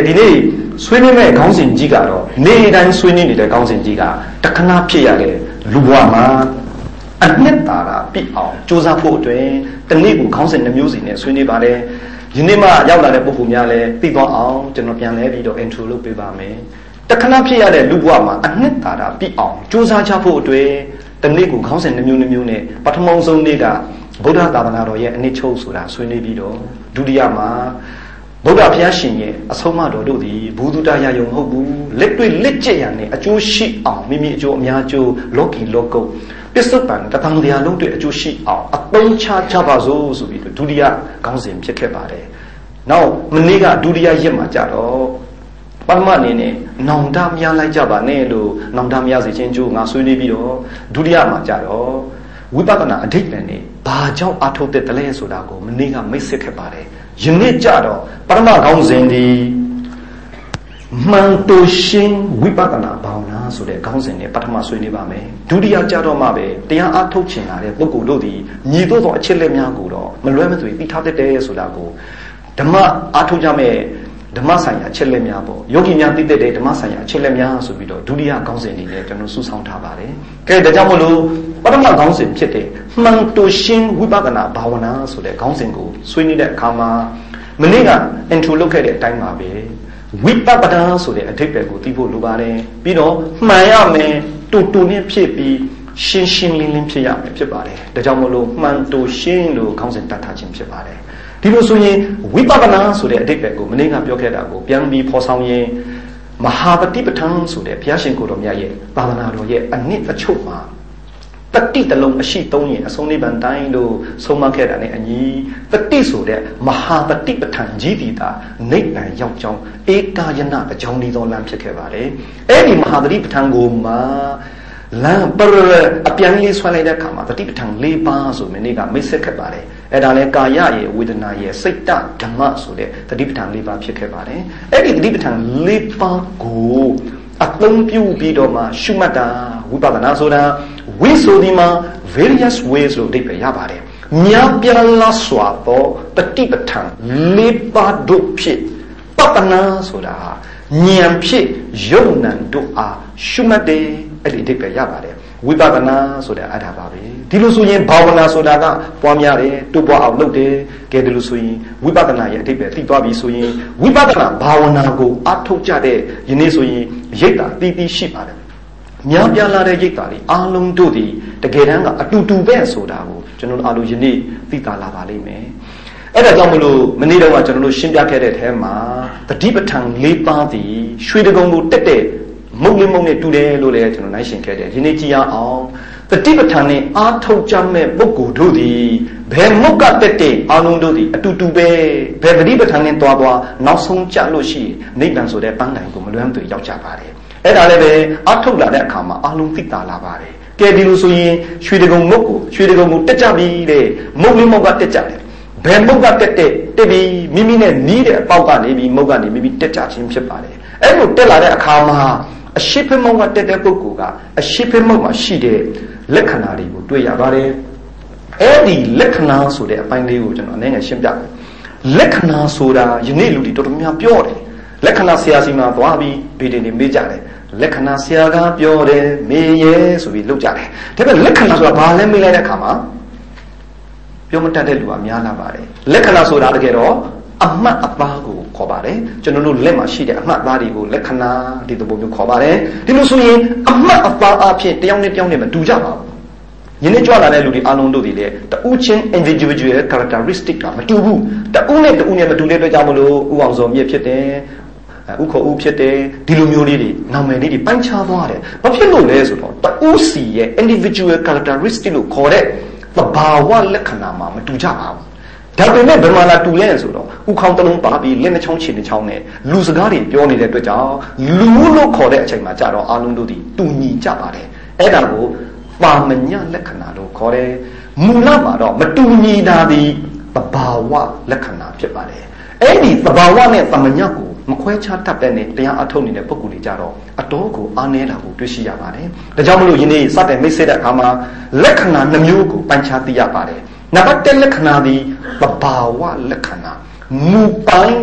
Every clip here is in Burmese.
ဒီနေ့ဆွေးနွေးမဲ့ခေါင်းစဉ်ကြီးကတော့နေ့တိုင်းဆွေးနွေးနေတဲ့ခေါင်းစဉ်ကြီးကတခဏဖြစ်ရတဲ့လူဘဝမှာအနှစ်သာရပြည့်အောင်စူးစမ်းဖို့အတွက်တနေ့ကိုခေါင်းစဉ်နှမျိုးစီနဲ့ဆွေးနွေးပါတယ်ယနေ့မှရောက်လာတဲ့ပုဂ္ဂိုလ်များလည်းသိသွားအောင်ကျွန်တော်ပြန်လဲပြီးတော့ intro လုပ်ပေးပါမယ်တခဏဖြစ်ရတဲ့လူဘဝမှာအနှစ်သာရပြည့်အောင်စူးစမ်းချဖို့အတွက်တနေ့ကိုခေါင်းစဉ်နှမျိုးနဲ့ပထမဆုံးနေ့ကဗုဒ္ဓသာသနာတော်ရဲ့အနှစ်ချုပ်ဆိုတာဆွေးနွေးပြီးတော့ဒုတိယမှာဗုဒ္ဓဘုရားရှင်ရဲ့အဆုံးအမတော်တို့သည်ဘုဒ္ဓတရားယုံမဟုတ်ဘူးလက်တွေ့လက်ကျက်ရနဲ့အကျိုးရှိအောင်မိမိအကျိုးအများကျိုးလောကီလောကုတ်ပစ္စုပန်တသံတရားလုံးတွေအကျိုးရှိအောင်အသုံးချကြပါစို့ဆိုပြီးဒုတိယခေါင်းစဉ်ဖြစ်ခဲ့ပါတယ်။နောက်မနေ့ကဒုတိယရက်မှာကြတော့ပထမအနေနဲ့နောင်တများလိုက်ကြပါနဲ့လို့နောင်တများစေခြင်းကျိုးငါဆွေးနွေးပြီးတော့ဒုတိယမှာကြတော့ဝိပဿနာအဓိပ္ပာယ်နဲ့ဘာကြောင့်အထုတ်တဲ့တလဲဆိုတာကိုမနေ့ကမိတ်ဆက်ခဲ့ပါတယ်။ယနေ့ကြတော့ပထမခေါင်းစဉ်ဒီမှန်တူရှင်ဝိပဿနာဘာဝနာဆိုတဲ့ခေါင်းစဉ်နဲ့ပထမဆွေးနွေးပါမယ်ဒုတိယကြတော့မှပဲတရားအထုတ်ချင်လာတဲ့ပုဂ္ဂိုလ်တို့သည်ညီတို့သောအချက်လက်များကိုတော့မလွဲမသွေသိထားတတ်တယ်ဆိုတာကိုဓမ္မအထုတ်ကြမဲ့ဓမ္မဆိုင်ရာအချက်လက်များပေါ့ယောဂီများသိတတ်တဲ့ဓမ္မဆိုင်ရာအချက်လက်များဆိုပြီးတော့ဒုတိယခေါင်းစဉ်တွေနဲ့ကျွန်တော်စုဆောင်းထားပါတယ်ကဲဒါကြောင့်မလို့ပထမခေါင်းစဉ်ဖြစ်တဲ့မှန်တူရှင်ဝိပဿနာဘာဝနာဆိုတဲ့ခေါင်းစဉ်ကိုဆွေးနွေးတဲ့အခါမှာမနေ့က intro လုပ်ခဲ့တဲ့အတိုင်းပါပဲဝိပဿနာဆိုတဲ့အဓိပ္ပာယ်ကိုသိဖို့လိုပါတယ်ပြီးတော့မှန်ရမယ်တူနဲ့ဖြစ်ပြီးရှင်းလင်းဖြစ်ရမယ်ဖြစ်ပါတယ်ဒါကြောင့်မလို့မှန်တူရှင်းလို့ခေါင်းစဉ်တတ်ထားခြင်းဖြစ်ပါတယ်ဒီလိုဆိုရင်ဝိပဿနာဆိုတဲ့အဓိပ္ပာယ်ကိုမနေ့ကပြောခဲ့တာကိုပြန်ပြီးဖော်ဆောင်ရင်မဟာပฏิပဋ္ဌာန်ဆိုတဲ့ဘုရားရှင်ကိုယ်တော်မြတ်ရဲ့သာသနာတော်ရဲ့အနှစ်အချုပ်မှာတတိတလုံးအရှိသုံးရင်အဆုံးနိဗ္ဗာန်တိုင်းလို့ဆုံးမခဲ့တာနဲ့အညီတတိဆိုတဲ့မဟာပฏิပဋ္ဌာန်ကြီးတည်တာနိဗ္ဗာန်ရောက်ကြောင်းဧကာယနာအကြောင်းဒီသောလမ်းဖြစ်ခဲ့ပါတယ်အဲ့ဒီမဟာပฏิပဋ္ဌာန်ကိုမှလမ်းပရအပြန်လေးဆွဲလိုက်တဲ့အခါမှာပฏิပဋ္ဌာန်၄ပါးဆိုမနေ့ကမိတ်ဆက်ခဲ့ပါတယ်အဲ့ဒါလဲကာယရဲ့ဝေဒနာရဲ့စိတ်တဓမ္မဆိုတဲ့ပฏิပဋ္ဌာန်၄ပါးဖြစ်ခဲ့ပါတယ်အဲ့ဒီပฏิပဋ္ဌာန်၄ပါးကိုအသုံးပြုပြီးတော့မှရှုမှတ်တာဝိပဿနာဆိုတာဝိဆိုဒီမှာ various ways လို့အဓိပ္ပာယ်ရပါတယ်များပြားလားစွာသောပฏิပဋ္ဌာန်၄ပါးတို့ဖြစ်ပတ္တနာဆိုတာဉာဏ်ဖြစ်ယုံနံတို့အားရှုမှတ်တယ်အဲ့ဒီအဓိပ္ပာယ်ရပါတယ်ဝိပဿနာဆိုတာအဲ့ဒါပါပဲဒီလိုဆိုရင်ဘာဝနာဆိုတာကပွားများတယ်တိုးပွားအောင်လုပ်တယ်ကဲဒီလိုဆိုရင်ဝိပဿနာရဲ့အဓိပ္ပာယ်သိသွားပြီဆိုရင်ဝိပဿနာဘာဝနာကိုအထုတ်ကြတဲ့ယနေ့ဆိုရင်ရိတ်တာတည်တည်ရှိပါတယ်များပြားလာတဲ့ရိတ်တာတွေအားလုံးတို့ဒီတကယ်တမ်းကအတူတူပဲဆိုတာကိုကျွန်တော်တို့အားလုံးယနေ့သိတာလာပါလိမ့်မယ်အဲ့ဒါကြောင့်မလို့မနေ့တော့ကကျွန်တော်တို့ရှင်းပြခဲ့တဲ့အထဲမှာတတိပဋ္ဌာန်၄ပါးသည်ရွှေတကုံကိုတက်တဲ့မုတ်လေးမုတ်နဲ့တူတယ်လို့လည်းကျွန်တော်နိုင်ရှင်းခဲ့တယ်ယနေ့ကြည့်ရအောင်တတိပဋ္ဌာန်နဲ့အားထုတ်ကြမဲ့ပုဂ္ဂိုလ်တို့သည်ဘယ်မုတ်ကတက်တဲ့အားလုံးတို့သည်အတူတူပဲဘယ်တတိပဋ္ဌာန်နဲ့တွားနောက်ဆုံးကြလို့ရှိရင်နိဗ္ဗာန်ဆိုတဲ့ပန်းတိုင်ကိုမလွမ်းသွေရောက်ကြပါတယ်အဲ့ဒါလည်းပဲအားထုတ်လာတဲ့အခါမှာအားလုံးသိတာလာပါတယ်ကဲဒီလိုဆိုရင်ရွှေတကုံမုတ်ကိုတက်ကြပြီတဲ့မုတ်လေးမုတ်ကတက်ကြတယ်ဘယ်မုတ်ကတက်ပြီးမိမိနဲ့နီးတဲ့အပေါက်ကနေပြီးမုတ်ကနေမိမိတက်ကြခြင်းဖြစ်ပါတယ်အဲ့လိုတက်လာတဲ့အခါမှာအရှိဖမုတ်ကတက်တဲ့ပုဂ္ဂိုလ်ကအရှိဖမုတ်မှာရှိတဲ့လက္ခဏာတွေကိုတွေ့ရပါတယ်အဲ့ဒီလက္ခဏာဆိုတဲ့အပိုင်းလေးကိုကျွန်တော်အနေနဲ့ရှင်းပြမယ်လက္ခဏာဆိုတာယနေ့လူတွေတော်တော်များပြောတယ်လက္ခဏာဆရာစီမှာသွားပြီးဗီဒီနေမေးကြတယ်လက္ခဏာဆရာကပြောတယ်မေးရဲဆိုပြီးလုပ်ကြတယ်ဒါပေမဲ့လက္ခဏာဆိုတာဘာလဲမေးလိုက်တဲ့အခါမှာပြောမတတ်တဲ့လူကများလာပါတယ်လက္ခဏာဆိုတာတကယ်တော့အမှတ်အသားကိုခေါ်ပါတယ်ကျွန်တော်တို့လက်မှာရှိတဲ့အမှတ်အသားတွေကိုလက္ခဏာဒီသဘောမျိုးခေါ်ပါတယ်ဒီလိုဆိုရင်အမှတ်အသားအဖြစ်တယောက်နဲ့တယောက်နဲ့မတူကြပါဘူးယနေ့ကြွလာတဲ့လူတွေအားလုံးတို့ဒီလေတူးချင်း individual characteristic ကမတူဘူးတူးနဲ့တူးနဲ့မတူတဲ့အတွက်ကြောင့်မလို့ဥအောင်စောမြင့်ဖြစ်တယ်ဥခေါ်ဥဖြစ်တယ်ဒီလိုမျိုးလေးတွေနာမည်လေးတွေပိုင်းခြားသွားတယ်ဘာဖြစ်လို့လဲဆိုတော့တူးစီရဲ့ individual characteristic လို့ခေါ်တဲ့သဘာဝလက္ခဏာမှာမတူကြပါဘူးဒါပေမဲ့ဘယ်မှာလာတူလဲဆိုတော့ဥခေါင်းတစ်လုံးပါပြီးလက်နှချောင်းခြေနှချောင်းနဲ့လူစကားတွေပြောနေတဲ့အတွက်ကြောင့်လူလို့ခေါ်တဲ့အချိန်မှာကြတော့အားလုံးတို့ဒီတူညီကြပါတယ်အဲ့ဒါကိုပါမညလက္ခဏာလို့ခေါ်တယ်မူလမှာတော့မတူညီတာဒီသဘာဝလက္ခဏာဖြစ်ပါတယ်အဲ့ဒီသဘာဝနဲ့သမညကိုမခွဲခြားတတ်တဲ့နဲ့တရားအထုတ်နေတဲ့ပုဂ္ဂိုလ်တွေကြတော့အတော်ကိုအားနည်းလာကိုတွေ့ရှိရပါတယ်ဒါကြောင့်မလို့ယနေ့စတဲ့မိတ်ဆက်တဲ့အခါမှာလက္ခဏာနှမျိုးကိုပိုင်းခြားသိရပါတယ်နံပါတ်1လက္ခဏာသည်သဘာဝလက္ခဏာမူပိုင်းလို့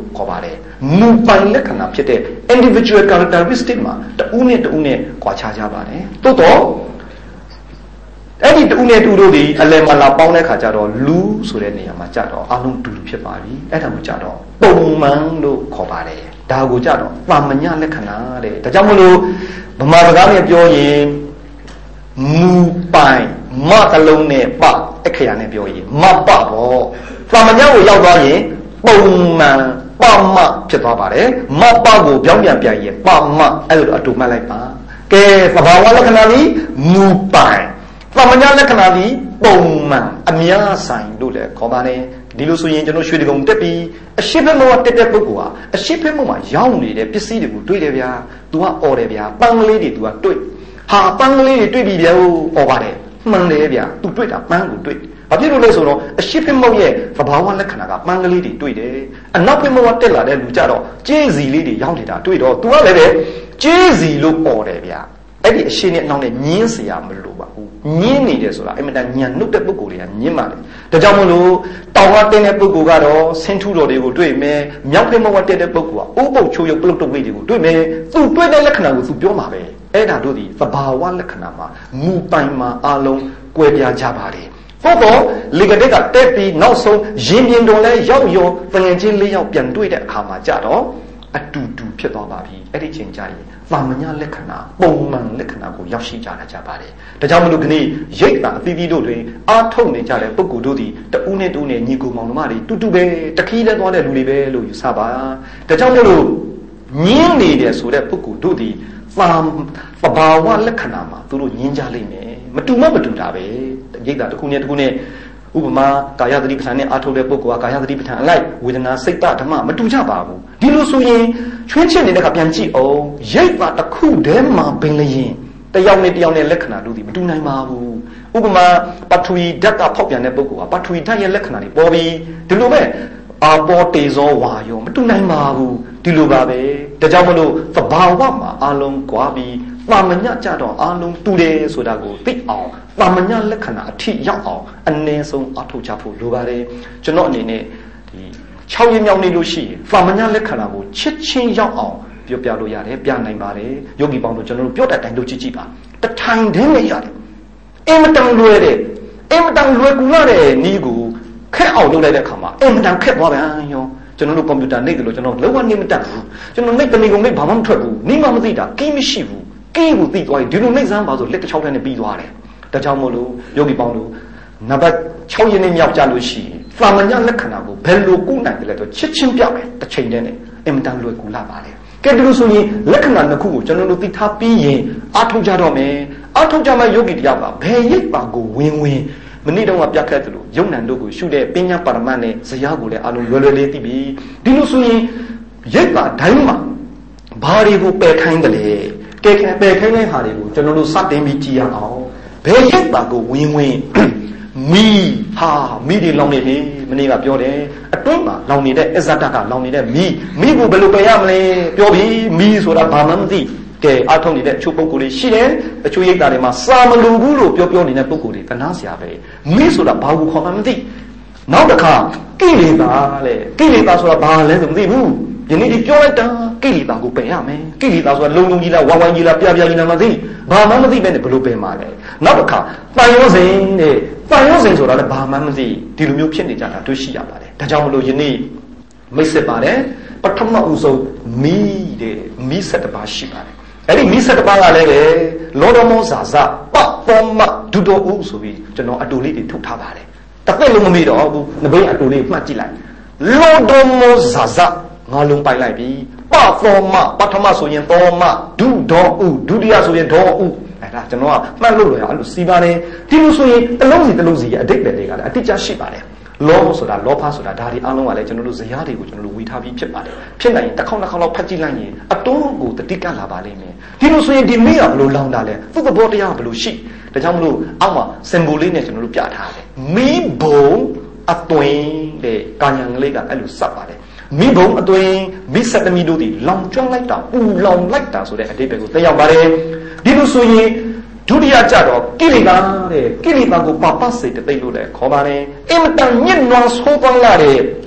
ခေါ်ပါတယ်မူပိုင်လက္ခဏာဖြစ်တဲ့ individual characteristic မှာတဦးနဲ့ကွာခြားကြပါတယ်တိုးတော့အဲ့ဒီတူနဲ့တူတို့ဒီအလယ်မှာလာပေါင်းတဲ့ခါကျတော့လူဆိုတဲ့နေရာမှာကြတော့အလုံးတူဖြစ်ပါပြီအဲ့ဒါကိုကြတော့ပုံမှန်လို့ခေါ်ပါတယ်ဒါကိုကြတော့ပါမညလက္ခဏာတဲ့ဒါကြောင့်မလို့ဗမာစကားနဲ့ပြောရင်မူပိုင်မတလုံးနဲ့ပအခရာနဲ့ပြောရင်မပပေါ့ပါမညကိုရောက်သွားရင်ပုံမှန်ပမဖြစ်သွားပါတယ်မပကိုပြောင်းပြန်ရင်ပမအဲ့လိုအတူမှတ်လိုက်ပါကဲသဘာဝလက္ခဏာကြီးမူပိုင်ပါမညလက္ခဏာကြီးပုံမှန်အများဆိုင်လို့လည်းခေါ်ပါတယ်ဒီလိုဆိုရင်ကျွန်တော်ရွှေတကုံတက်ပြီးအရှိဖက်မောတက်တဲ့ပုဂ္ဂိုလ်ဟာအရှိဖက်မောမှာရောက်နေတဲ့ပစ္စည်းတွေကိုတွေ့တယ်ဗျာ तू ကអော်တယ်ဗျာပန်းကလေးတွေ तू ကတွေ့ဟာပန်းကလေးတွေတွေ့ပြီဗျာអော်ပါတယ်မှန်တယ်ဗျာ तू တွေ့တာပန်းကိုတွေ့ဘာဖြစ်လို့လဲဆိုတော့အရှိဖက်မောရဲ့သဘာဝလက္ခဏာကပန်းကလေးတွေတွေ့တယ်အနောက်ဖက်မောကတက်လာတဲ့လူကြတော့ကြေးစီလေးတွေရောက်နေတာတွေ့တော့ तू ကလည်းပဲကြေးစီလို့អော်တယ်ဗျာအဲ့ဒီအရှိနဲ့အနောက်နဲ့ညင်းเสียမလို့ပါဘူးညင်းနေတယ်ဆိုတာအင်မတန်ညံနှုတ်တဲ့ပုဂ္ဂိုလ်တွေကညင်းပါတယ်ဒါကြောင့်မလို့တောင်ဝတင်းတဲ့ပုဂ္ဂိုလ်ကတော့ဆင်းထူတော်တွေကိုတွေ့မယ်မြောက်ဖက်မဝတ်တဲ့ပုဂ္ဂိုလ်ကအိုးပုတ်ချိုးရုပ်ပလုတ်တုပ်ဝိတ်တွေကိုတွေ့မယ်သူတွေ့တဲ့လက္ခဏာကိုသူပြောမှာပဲအဲ့ဒါတို့ဒီသဘာဝလက္ခဏာမှာမူပိုင်မှာအလုံးကွဲပြားကြပါတယ်သို့တော့လေကတဲ့ကတက်ပြီးနောက်ဆုံးရင်ပြင်တော်လဲရောက်ရောတငယ်ချင်း၄ယောက်ပြန်တွေ့တဲ့အခါမှာကြတော့အတူတူဖြစ်သွားပါပြီအဲ့ဒီချိန်ကျရင်ပါမညလက္ခဏာပုံမှန်လက္ခဏာကိုရောက်ရှိကြတာကြပါတယ်ဒါကြောင့်မလို့ဒီနေ့ရိတ်တာအသီးသီးတို့တွင်အားထုတ်နေကြတဲ့ပုဂ္ဂိုလ်တို့သည်တဦးနဲ့တူနဲ့ညီကိုမောင်နှမတွေတူတူပဲတခီးလဲသွားတဲ့လူတွေပဲလို့ယူဆပါဒါကြောင့်မလို့ညင်းနေတယ်ဆိုတဲ့ပုဂ္ဂိုလ်တို့သည်သဘာဝလက္ခဏာမှာသူတို့ညင်းကြလိမ့်မယ်မတူတာပဲရိတ်တာတစ်ခုနဲ့ဥပမာကာယသတိပဋ္ဌာန်နဲ့အာထုတ်တဲ့ပုဂ္ဂိုလ်ကကာယသတိပဋ္ဌာန်အလိုက်ဝေဒနာစိတ်ဓမ္မမတူကြပါဘူးဒီလိုဆိုရင်ချွင်းချက်နေတဲ့ကပြန်ကြည့်အောင်ရိတ်ပါတစ်ခုတည်းမှာပင်လျင်တယောက်နဲ့လက္ခဏာတို့ဒီမတူနိုင်ပါဘူးဥပမာပထဝီဓာတ်ကဖောက်ပြန်တဲ့ပုဂ္ဂိုလ်ကပထဝီဓာတ်ရဲ့လက္ခဏာတွေပေါ်ပြီးဒီလိုပဲအာပေါ်တေဇောဝါယောမတူနိုင်ပါဘူးဒီလိုပါပဲဒါကြောင့်မလို့သဘာဝမှာအလုံးကွာပြီးပါမညကြတော့အလုံးတူတယ်ဆိုတာကိုသိအောင်ပါမညလက္ခဏာအထိရောက်အောင်အနည်းဆုံးအထောက်ချဖို့လိုပါတယ်ကျွန်တော်အနေနဲ့ဒီ6ရက်မြောက်နေလို့ရှိရင်ပါမညလက္ခဏာကိုချစ်ချင်းရောက်အောင်ပြောပြလို့ရတယ်ပြနိုင်ပါတယ်ယောဂီပေါင်းတို့ကျွန်တော်တို့ပြောတဲ့အတိုင်းလုပ်ကြည့်ပါတထိုင်တည်းနဲ့ရတယ်အင်မတန်လွယ်ကူရတဲ့နည်းကိုခက်အောင်လုပ်လိုက်တဲ့အခါမှာအင်မတန်ခက်သွားပြန်ရောကျွန်တော်တို့ကွန်ပျူတာနှိပ်တယ်လို့ကျွန်တော်လုံးဝနှိပ်မတတ်ဘူးကျွန်တော်နှိပ်တမီကုန်နှိပ်ဘာမှမထွက်ဘူးနှိပ်မှမသိတာကင်းမရှိဘူးကင်းကိုသိသွားရင်ဒီလိုနှိပ်စမ်းပါဆိုလက်တစ်ချောင်းထဲနဲ့ပြီးသွားတယ်ဒါကြောင့်မို့လို့ယောဂီပေါင်းတို့နံပါတ်6ရက်နေ့မြောက်ကြလို့ရှိရင်သာမညလက္ခဏာကိုဘယ်လိုကုနိုင်တယ်လဲဆိုချစ်ချင်းပြမယ်တစ်ချိန်တည်းနဲ့အင်မတန်လွယ်ကူလာပါတယ်ကဲဒီလိုဆိုရင်လက္ခဏာနှစ်ခုကိုကျွန်တော်တို့သိထားပြီးရင်အထောက်ကြတော့မယ်အထောက်ကြမှယောဂီတရားကဘယ်ရိပ်ပါကိုဝင်မနေ့တုန်းကပြတ်ခဲ့သလိုယုံနံတို့ကိုရှုတဲ့ပညာပါရမတ်နဲ့ဇယားကိုလည်းအလုံးလွယ်လေးသိပြီဒီလိုဆိုရင်ရိပ်ပါတိုင်းမှာဘာတွေကိုပယ်ခိုင်းတယ်လဲကဲပယ်ခိုင်းတဲ့ဟာတွေကိုကျွန်တော်တို့စတင်ပြီးကြည့်ရအောင်ဘယ်ရိပ်ပါကိုဝင်မိတွေလောင်နေပြီမနေ့ကပြောတယ်အတွင်းမှာလောင်နေတဲ့အဇ္ဇတကလောင်နေတဲ့မိကိုဘယ်လိုပယ်ရမလဲပြောပြီးမိဆိုတာဘာမှမသိကဲအထုံးနေတဲ့အချို့ပုဂ္ဂိုလ်တွေရှိတယ်အချို့ရိပ်တာတွေမှာစာမလူဘူးလို့ပြောနေတဲ့ပုဂ္ဂိုလ်တွေတနာစရာပဲမိဆိုတာဘာကိုခေါ်မှမသိနောက်တစ်ခါကိလေသာဆိုတာဘာလဲဆိုမသိဘူးယနေ့ဒီပြောလိုက်တာကိလေသာကိုပယ်ရမယ်ကိလေသာဆိုတာလုံလုံကြီးလားဝါဝိုင်းကြီးလားပြပြကြီးလားမသိဘာမှမသိပဲနဲ့ဘယ်လိုပယ်မှာလဲနောက်တစ်ခါတန်ရောစဉ်ဆိုတာလည်းဘာမှမသိဒီလိုမျိုးဖြစ်နေကြတာတွေ့ရှိရပါတယ်ဒါကြောင့်မလို့ယနေ့မိတ်ဆက်ပါတယ်ပထမဦးဆုံးမိ7ပါးရှိပါတယ်အဲ့ဒီမိ7ပါးကလည်းပဲလောဒမောဇာဇပပောမဒုတောဥဆိုပြီးကျွန်တော်အတူလေးတွေထုတ်ထားပါတယ်တစ်သက်လုံးမမေ့တော့ဘူးနဘိအတူလေးမှတ်ကြည့်လိုက်လောဒမောဇာဇငါလုံးပိုင်လိုက်ပြီပပောမပထမဆိုရင်သောမဒုဒောဥဒုတိယဆိုရင်ဒောဥအဲ့ဒါကျွန်တော်ကမှတ်လို့ရအောင်အဲ့လိုစီပါတယ်ဒီလိုဆိုရင်တစ်လုံးစီရဲ့အဓိပ္ပာယ်တွေကလည်းအတိအကျရှိပါတယ်လောဆိုတာလောဖဆိုတာဒါဒီအားလုံးကလည်းကျွန်တော်တို့ဇယားတွေကိုကျွန်တော်တို့ဝေထားပြီးဖြစ်ပါတယ်ဖြစ်နိုင်ရင်တစ်ခေါက်လောက်ဖတ်ကြည့်လိုက်ရင်အတုံးကိုတတိကလာပါလိမ့်မယ်ဒီလိုဆိုရင်ဒီမိကဘယ်လိုလောင်တာလဲသူ့သဘောတရားဘယ်လိုရှိဒါကြောင့်မလို့အောက်မှာ symbol လေးနဲ့ကျွန်တော်တို့ပြထားတယ်မိဘုံအသွင်တဲ့ကာညာကလေးကအဲ့လိုစပ်ပါတယ်မိဘုံအသွင်မိဆက်သမီးတို့ဒီလောင်ကျွမ်းလိုက်တာပူလောင်လိုက်တာဆိုတဲ့အဓိပ္ပာယ်ကိုသိရောက်ပါတယ်ဒီလိုဆိုရင်ဒုတိယကြတော့ကိလေသာကိုပပစေတသိက်လို့လည်းခေါ်ပါတယ်အင်မတန်ညစ်နွားဆိုးသွမ်းလာတဲ့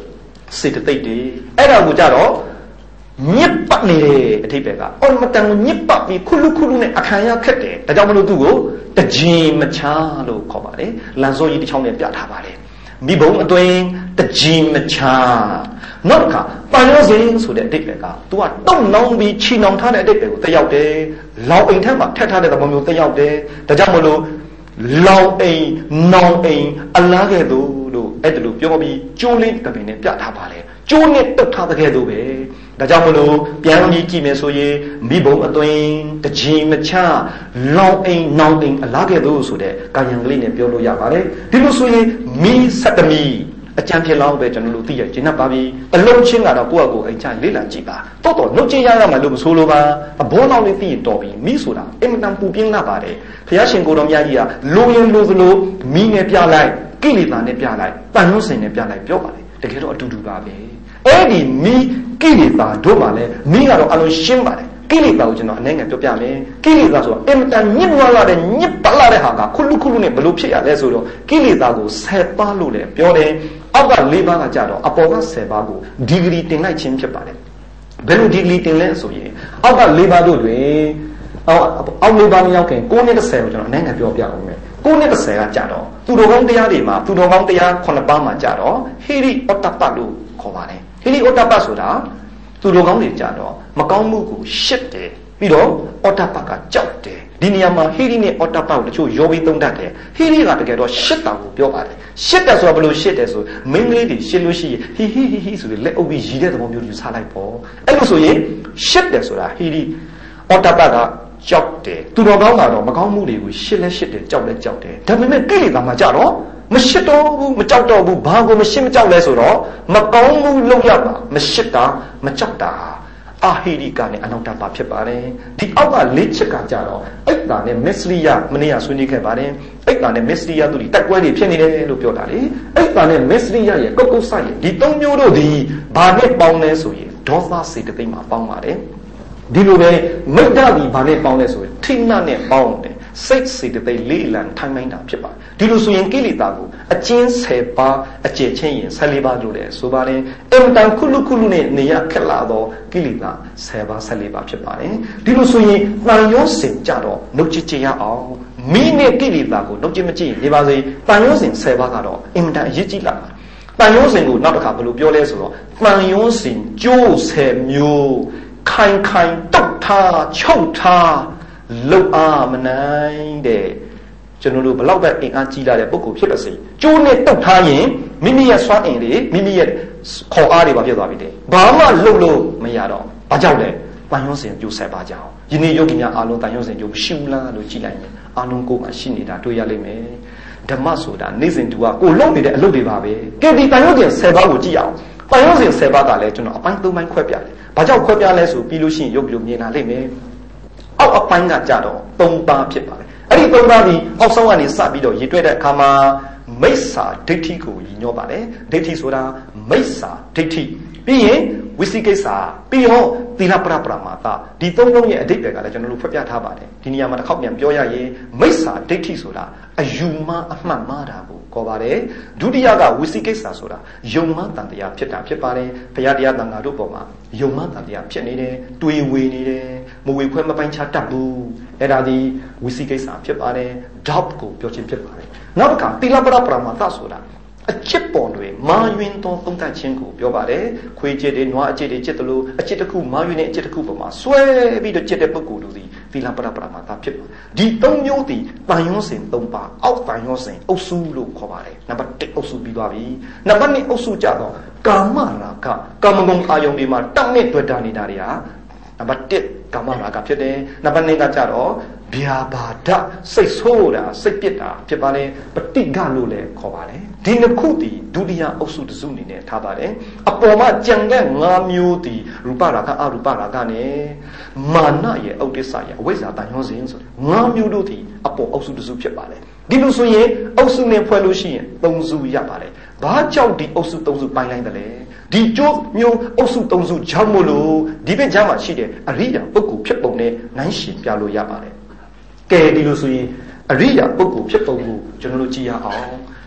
စေတသိက်တွေအဲ့ဒါကိုကြတော့ညစ်ပတ်နေတယ်အထိပ္ပယ်ကအော်မတန်ကိုညစ်ပတ်ပြီးခုလူနဲ့အခါရခက်တယ်ဒါကြောင့်မလို့သူ့ကိုတကြင်မချလို့ခေါ်ပါတယ်လန်စောကြီးတစ်ချောင်းနဲ့ပြထားပါတယ်မိဘုံအတွင်းတကြင်မချနောက်ကပန်ရောစဉ်ဆိုတဲ့အတိတ်ပဲက तू ကတုံနောင်းပြီးချီနှောင်ထားတဲ့အတိတ်ပဲကိုတက်ရောက်တယ်လောင်အိမ်ထက်မှာထက်ထားတဲ့သဘောမျိုးတက်ရောက်တယ်ဒါကြောင့်မလို့လောင်အိမ်နောင်အိမ်အလားကဲ့သို့လို့အဲ့ဒါလိုပြောပြီးကျိုးလေးတပင်နဲ့ပြထားပါလေကျိုးနဲ့တုတ်ထားတဲ့ကဲ့သို့ပဲဒါကြောင့်မလို့ပြန်ပြီးကြည့်မယ်ဆိုရင်မိဘုံအတွင်းတကြင်မချလောင်အိမ်နောင်အိမ်အလားကဲ့သို့ဆိုတဲ့ကာယံကလေးနဲ့ပြောလို့ရပါတယ်ဒီလိုဆိုရင်မိဆက်တမီအကြံဖြစ်လောက်ပဲကျွန်တော်တို့သိရကျင်납ပါပြီအလုံးချင်းကတော့ကိုယ့်အကိုအိမ်ချလေ့လာကြည့်ပါတော့နှုတ်ချင်းရရမှာလို့မဆိုလိုပါအဘောလောက်လေးသိရင်တော်ပြီမိဆိုတာအင်မတန်ပူပြင်းလာပါတယ်ဘုရားရှင်ကိုတော်မြတ်ကြီးကလိုရင်လိုသလိုမိနဲ့ပြလိုက်ကိလေသာနဲ့ပြလိုက်ပန်လို့စင်နဲ့ပြလိုက်ပြောပါလေတကယ်တော့အတူတူပါပဲအဲ့ဒီမိကိလေသာတို့မှလည်းမိကတော့အလုံးရှင်းပါတယ်ကိလေသာကိုကျွန်တော်အနေငယ်ပြောပြမယ်ကိလေသာဆိုတာအင်မတန်ညစ်နွားလာတဲ့ညစ်ပတ်လာတဲ့ဟာကခုလူနဲ့ဘလို့ဖြစ်ရလဲဆိုတော့ကိလေသာကို10ပါးလို့လည်းပြောတယ်အောက်က4ပါးကကြတော့အပေါ်က10ပါးကိုဒီဂရီတင်လိုက်ခြင်းဖြစ်ပါတယ်ဘယ်လိုဒီဂရီတင်လဲဆိုရင်အောက်က4ပါးတို့တွင်အောက်4ပါးမရောက်ခင်9နဲ့10ကိုကျွန်တော်အနေငယ်ပြောပြအောင်မယ်9နဲ့10ကကြတော့သူတော်ကောင်းတရားတွေမှာသူတော်ကောင်းတရား9ပါးမှာကြတော့ဟိရိဩတ္တပလို့ခေါ်ပါတယ်ဟိရိဩတ္တပဆိုတာသူတော်ကောင်းတွေကြတော့မကောင်းမှုကိုရှစ်တယ်ပြီးတော့ဩတ္တပကကြောက်တယ်ဒီနေရာမှာဟိရိနဲ့ဩတ္တပကိုတချို့ရောပြီးသုံးတတ်တယ်ဟိရိကတကယ်တော့ရှစ်တာကိုပြောပါတယ်ရှစ်တယ်ဆိုတာဘယ်လိုရှစ်တယ်ဆိုမင်းကလေးတွေရှစ်လို့ရှိရင်ဟိဆိုပြီးလက်အုပ်ပြီးရည်တဲ့သဘောမျိုးယူဆလိုက်ပေါ့အဲ့လိုဆိုရင်ရှစ်တယ်ဆိုတာဟိရိဩတ္တပကကြောက်တယ်သူတော်ကောင်းကတော့မကောင်းမှုတွေကိုရှစ်လဲရှစ်တယ်ကြောက်လဲကြောက်တယ်ဒါပေမဲ့ကိလေသာမှာကြတော့မရှစ်တော့ဘူးမကြောက်တော့ဘူးဘာကိုမရှစ်မကြောက်လဲဆိုတော့မကောင်းမှုလုပ်ရပါမရှစ်တာမကြောက်တာအာဟိရိကနဲ့အနုတ္တပဖြစ်ပါတယ်ဒီအောက်က၄ချက်ကကြတော့အိတ်တာနဲ့မစ္စရိယမနေ့ကဆွေးနွေးခဲ့ပါတယ်အိတ်တာနဲ့မစ္စရိယတို့ဒီတက်ကွဲတွေဖြစ်နေတယ်လို့ပြောတာလေအိတ်တာနဲ့မစ္စရိယရဲ့ကုတ်ကုတ်ဆရဲ့ဒီ၃မျိုးတို့ဒီဘာနဲ့ပေါင်းလဲဆိုရင်ဒေါသစေတသိက်မှာပေါင်းပါတယ်ဒီလိုပဲမိတ္တဒီဘာနဲ့ပေါင်းလဲဆိုရင်ထိဏနဲ့ပေါင်းတယ်စိတ်စေတသိက်လေးလံထိုင်းတိုင်းတာဖြစ်ပါတယ်ဒီလိုဆိုရင်ကိလေသာကိုအကျဉ်း10ပါးအကျယ်ချင်းရင်14ပါးလို့လည်းဆိုပါတယ်အင်တန်ခုလူနဲ့နေရခက်လာတော့ကိလေသာ10ပါး14ပါးဖြစ်ပါတယ်ဒီလိုဆိုရင်တန်ရောစင်ကြတော့နှုတ်ချစ်ရအောင်မိနဲ့ကိလေသာကိုနှုတ်ချစ်မကြည့်ရင်ဒီပါစေတန်ရောစင်10ပါးကတော့အင်တန်အရေးကြီးလာတာတန်ရောစင်ကိုနောက်တစ်ခါဘယ်လိုပြောလဲဆိုတော့တန်ရောစင်ကျိုး10မျိုးခိုင်တုတ်ထားချုပ်ထားလုံအားမနိုင်တဲ့ကျွန်တော်တို့ဘလောက်ပဲအင်အားကြီးလာတဲ့ပုဂ္ဂိုလ်ဖြစ်ပါစေကျိုးနဲ့တုတ်ထားရင်မိမိရဲ့စွမ်းအင်တွေမိမိရဲ့ခေါ်အားတွေပါဖြစ်သွားပြီတဲ့ဘာမှလုပ်လို့မရတော့ဘာကြောင့်လဲတန်ရုံးစင်ကျိုးဆက်ပါကြောင်းယနေ့ယောဂီများအားလုံးတန်ရုံးစင်ကျိုးမရှိဘူးလားလို့ကြည့်လိုက်ရင်အားလုံးကိုယ်မှာရှိနေတာတွေ့ရလိမ့်မယ်ဓမ္မဆိုတာနေ့စဉ်တူကကိုလုံနေတဲ့အလုပ်တွေပါပဲကဲဒီတန်ရုံးစင်10ပါးကိုကြည့်အောင်တန်ရုံးစင်10ပါးကလည်းကျွန်တော်အပိုင်း3ပိုင်းခွဲပြတယ်ဘာကြောင့်ခွဲပြလဲဆိုပြီးလို့ရှိရင်ရုပ်လို့မြင်လာလိမ့်မယ်အောက်အပိုင်းကကြတော့3ပါးဖြစ်ပါတယ်အဲ့ဒီ3ပါးဒီအောက်ဆုံးကနေစပြီးတော့ရည်တွဲတဲ့အခါမှာမိစ္ဆာဒိဋ္ဌိကိုရည်ညွှန်းပါတယ်ဒိဋ္ဌိဆိုတာမိစ္ဆာဒိဋ္ဌိပြီးရင်ဝိသိကိစ္စပြီးတော့သီလပရပရမာသဒီ3လုံးရဲ့အဓိပ္ပာယ်ကလည်းကျွန်တော်တို့ဖွင့်ပြထားပါတယ်ဒီနေရာမှာတစ်ခေါက်ပြန်ပြောရရင်မိစ္ဆာဒိဋ္ဌိဆိုတာအယူမှားအမှတ်မှားတာကိုခေါ်ပါတယ်ဒုတိယကဝိသိကိစ္စဆိုတာယုံမှားတန်တရားဖြစ်တာဖြစ်ပါတယ်ဘုရားတရားတန်ခါတို့ပေါ်မှာယုံမှားတန်တရားဖြစ်နေတယ်တွေးဝေနေတယ်မဝေခွဲမပိုင်းခြားတတ်ဘူးအဲ့ဒါဒီဝိသိကိစ္စဖြစ်ပါတယ် doubt ကိုပြောခြင်းဖြစ်ပါတယ်နောက်တစ်ခါသီလပရပရမာသဆိုတာအချစ်ပေါ်တွေမာယွင်သောသုံးသပ်ခြင်းကိုပြောပါတယ်ခွေးချစ်တွေနွားအချစ်တွေချစ်တယ်လို့အချစ်တစ်ခုမာယွင်တဲ့အချစ်တစ်ခုပေါ်မှာဆွဲပြီးတော့ချစ်တဲ့ပုဂ္ဂိုလ်တို့သည်သီလပရပရမာသဖြစ်ပါတယ်ဒီ၃မျိုးသည်တန်ရုံးစင်၃ပါးအောက်တန်ရုံးစင်အုပ်စုလို့ခေါ်ပါတယ်နံပါတ်1အုပ်စုပြီးသွားပြီနံပါတ်2အုပ်စုကြတော့ကာမရာဂကာမဂုဏ်အာယုန်တွေမှာတောင့်နဲ့တွေ့တာနေတာတွေဟာနံပါတ်1ကာမရာဂဖြစ်တယ်နံပါတ်2ကကြတော့ဗျာပါဒစိတ်ဆိုးတာစိတ်ပြစ်တာဖြစ်ပါလေပဋိက္ခလို့လည်းခေါ်ပါတယ်ဒီနှစ်ခုတည်ဒုတိယအုပ်စုတစ်စုအနေနဲ့ထားပါတယ်အပေါ်မှာကြံတဲ့5မျိုးတည်ရူပရာဂအရူပရာဂနဲ့မာနရဲ့ဥဒိစ္စရဲ့အဝိဇ္ဇာတန်ရုံးစဉ်ဆိုတဲ့5မျိုးတို့တည်အပေါ်အုပ်စုတစ်စုဖြစ်ပါတယ်ဒီလိုဆိုရင်အုပ်စုနဲ့ဖွဲ့လို့ရှိရင်3စုရပါတယ်ဘာကြောင့်ဒီအုပ်စု3စုပိုင်းလိုက်တယ်လဲဒီကျိုးမျိုးအုပ်စု3စုကြောင့်မို့လို့ဒီဘက်ကြားမှာရှိတဲ့အရိယာပုဂ္ဂိုလ်ဖြစ်ပုံနဲ့နိုင်ရှင်ပြလို့ရပါတယ်ကဲဒီလိုဆိုရင်အရိယာပုဂ္ဂိုလ်ဖြစ်ပုံကိုကျွန်တော်တို့ကြည့်ရအောင်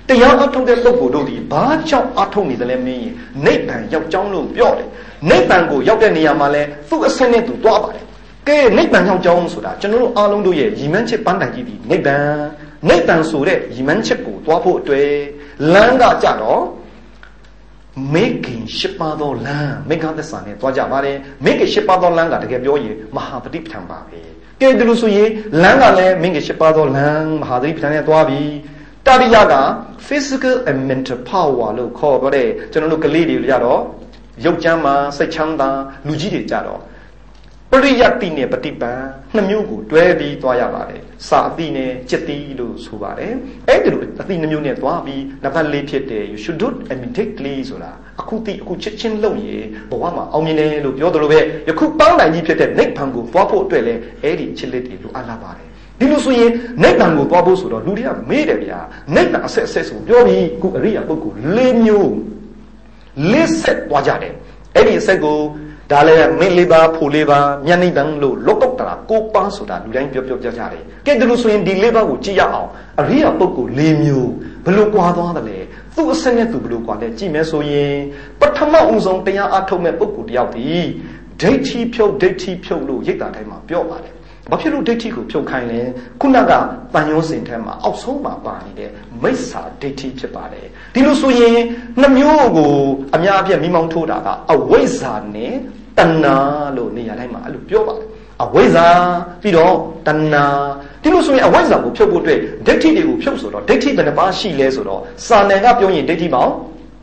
တရားအထုတ်တဲ့ပုဂ္ဂိုလ်တို့ဒီဘာကြောင့်အထုတ်နေတယ်လဲမင်းနိဗ္ဗာန်ရောက်ကြောင်းလို့ပြောတယ်နိဗ္ဗာန်ကိုရောက်တဲ့နေရာမှာလဲသူ့အစင်းနဲ့သူတွားပါတယ်ကဲနိဗ္ဗာန်ရောက်ကြောင်းဆိုတာကျွန်တော်တို့အားလုံးတို့ရဲ့ရည်မှန်းချက်ပန်းတိုင်ကြီးဒီနိဗ္ဗာန်ဆိုတဲ့ရည်မှန်းချက်ကိုတွားဖို့အတွက်လမ်းကကြတော့မေခင်ရှိပါတော့လမ်းမေဃသစ္စာနဲ့တွားကြပါတယ်မေခင်ရှိပါတော့လမ်းကတကယ်ပြောရင်မဟာပฏิပဋ္ဌာန်ပါပဲကဲဒီလိုဆိုရင်လမ်းကလည်းမေခင်ရှိပါတော့လမ်းမဟာပฏิပဋ္ဌာန်နဲ့တွားပြီးတတိယက physical and mental power လို့ခေါ်တဲ့ကျွန်တော်တို့ကလေးတွေကြတော့ရုပ်ကျမ်းမှာစိတ်ချမ်းသာလူကြီးတွေကြတော့ပရိယတ်တိနဲ့ပฏิပံနှစ်မျိုးကိုတွဲပြီးသွားရပါတယ်စာအတိနဲ့จิตတိလို့ဆိုပါတယ်အဲ့ဒီလိုအတိနှစ်မျိုးနဲ့သွားပြီးနံပါတ်၄ဖြစ်တယ် you should do it immediately ဆိုတာအခုတိအခုချက်ချင်းလုပ်ရင်ဘဝမှာအောင်မြင်တယ်လို့ပြောသလိုပဲယခုပန်းတိုင်ကြီးဖြစ်တဲ့နိဗ္ဗာန်ကိုသွားဖို့အတွက်လည်းအဲ့ဒီချစ်လက်တွေလိုအပ်လာပါတယ်ဒီလိုဆိုရင်နိဗ္ဗာန်ကိုသွားဖို့ဆိုတော့လူတွေကမေးတယ်ဗျာနိဗ္ဗာန်အဆက်ဆိုပြောပြီးခုအရိယာပုဂ္ဂိုလ်၄မျိုး၄ဆက်သွားကြတယ်အဲ့ဒီအဆက်ကိုဒါလည်းမင်း၄ပါးဖို့၄ပါးမြတ်နိဗ္ဗာန်လို့လောကုတ္တရာ၉ပါးဆိုတာလူတိုင်းပြောကြတယ်ကဲဒီလိုဆိုရင်ဒီ၄ပါးကိုကြည့်ရအောင်အရိယာပုဂ္ဂိုလ်၄မျိုးဘယ်လိုကွာသွားသလဲသူ့အဆက်နဲ့သူဘယ်လိုကွာလဲကြည့်မယ်ဆိုရင်ပထမဦးဆုံးတရားအထုတ်မဲ့ပုဂ္ဂိုလ်တယောက်ဒီဒိဋ္ဌိဖြုတ်လို့ရိတ်တာတိုင်းမှာပြောပါတယ်ဘာဖြစ်လို့ဒိဋ္ဌိကိုဖြုတ်ခိုင်းလဲခုနကတန်ရုံးစင်ထဲမှာအောက်ဆုံးမှာပါနေတဲ့မိစ္ဆာဒိဋ္ဌိဖြစ်ပါတယ်ဒီလိုဆိုရင်နှမျိုးကိုအများအပြားမိမောင်းထိုးတာကအဝိဇ္ဇာနဲ့တဏှာလို့နေရာတိုင်းမှာအဲ့လိုပြောပါတယ်အဝိဇ္ဇာပြီးတော့တဏှာဒီလိုဆိုရင်အဝိဇ္ဇာကိုဖြုတ်ဖို့အတွက်ဒိဋ္ဌိတွေကိုဖြုတ်ဆိုတော့ဒိဋ္ဌိဘယ်နှပါးရှိလဲဆိုတော့စာနယ်ကပြောရင်ဒိဋ္ဌိပေါင်း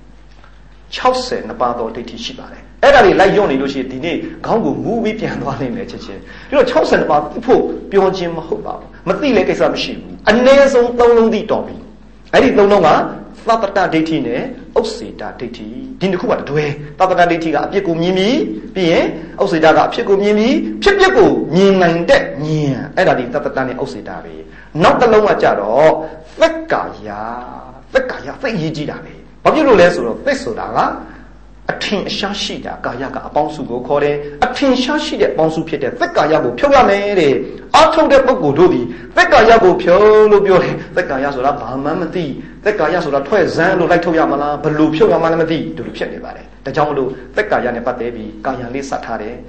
62ပါးသောဒိဋ္ဌိရှိပါတယ်အဲ့ဒါတွေလိုက်ရုံနေလို့ရှိရင်ဒီနေ့ခေါင်းကိုမူးပြီးပြန်သွားနိုင်မယ်ချက်ချင်းပြီးတော့62ပါးဖို့ပြောခြင်းမဟုတ်ပါဘူးမသိလဲကိစ္စမရှိဘူးအနည်းဆုံး3လုံးသိတော်ပြီအဲ့ဒီ3လုံးကသတ္တတဒိဋ္ဌိနဲ့ဥစ္စေတဒိဋ္ဌိဒီနှစ်ခုကတွဲသတ္တတဒိဋ္ဌိကအပြစ်ကိုမြင်ပြီးပြီးရင်ဥစ္စေတကအဖြစ်ကိုမြင်ပြီးဖြစ်ပျက်ကိုမြင်နိုင်တဲ့ဉာဏ်အဲ့ဒါဒီသတ္တတနဲ့ဥစ္စေတပဲနောက်တစ်လုံးကကြတော့သက်ကာယသိရည်ကြည့်တာပဲဘာဖြစ်လို့လဲဆိုတော့သက်ဆိုတာကအထင်အရှားရှိတာကာယကအပေါင်းစုကိုခေါ်တယ်အထင်ရှားရှိတဲ့အပေါင်းစုဖြစ်တဲ့သက်ကာယကိုဖြုတ်ရမယ်တဲ့အထုတ်တဲ့ပုဂ္ဂိုလ်တို့ဒီသက်ကာယကိုဖြုတ်လို့ပြောတယ်သက်ကာယဆိုတာဘာမှမသိသက်ကာယဆိုတာထွက်ဇန်းလို့လိုက်ထုတ်ရမလားဘယ်လိုဖြုတ်ရမှလည်းမသိဒီလိုဖြစ်နေပါတယ်ဒါကြောင့်မလို့သက်ကာယနဲ့ပတ်သက်ပြီးကာယလေးစတ်ထားတယ်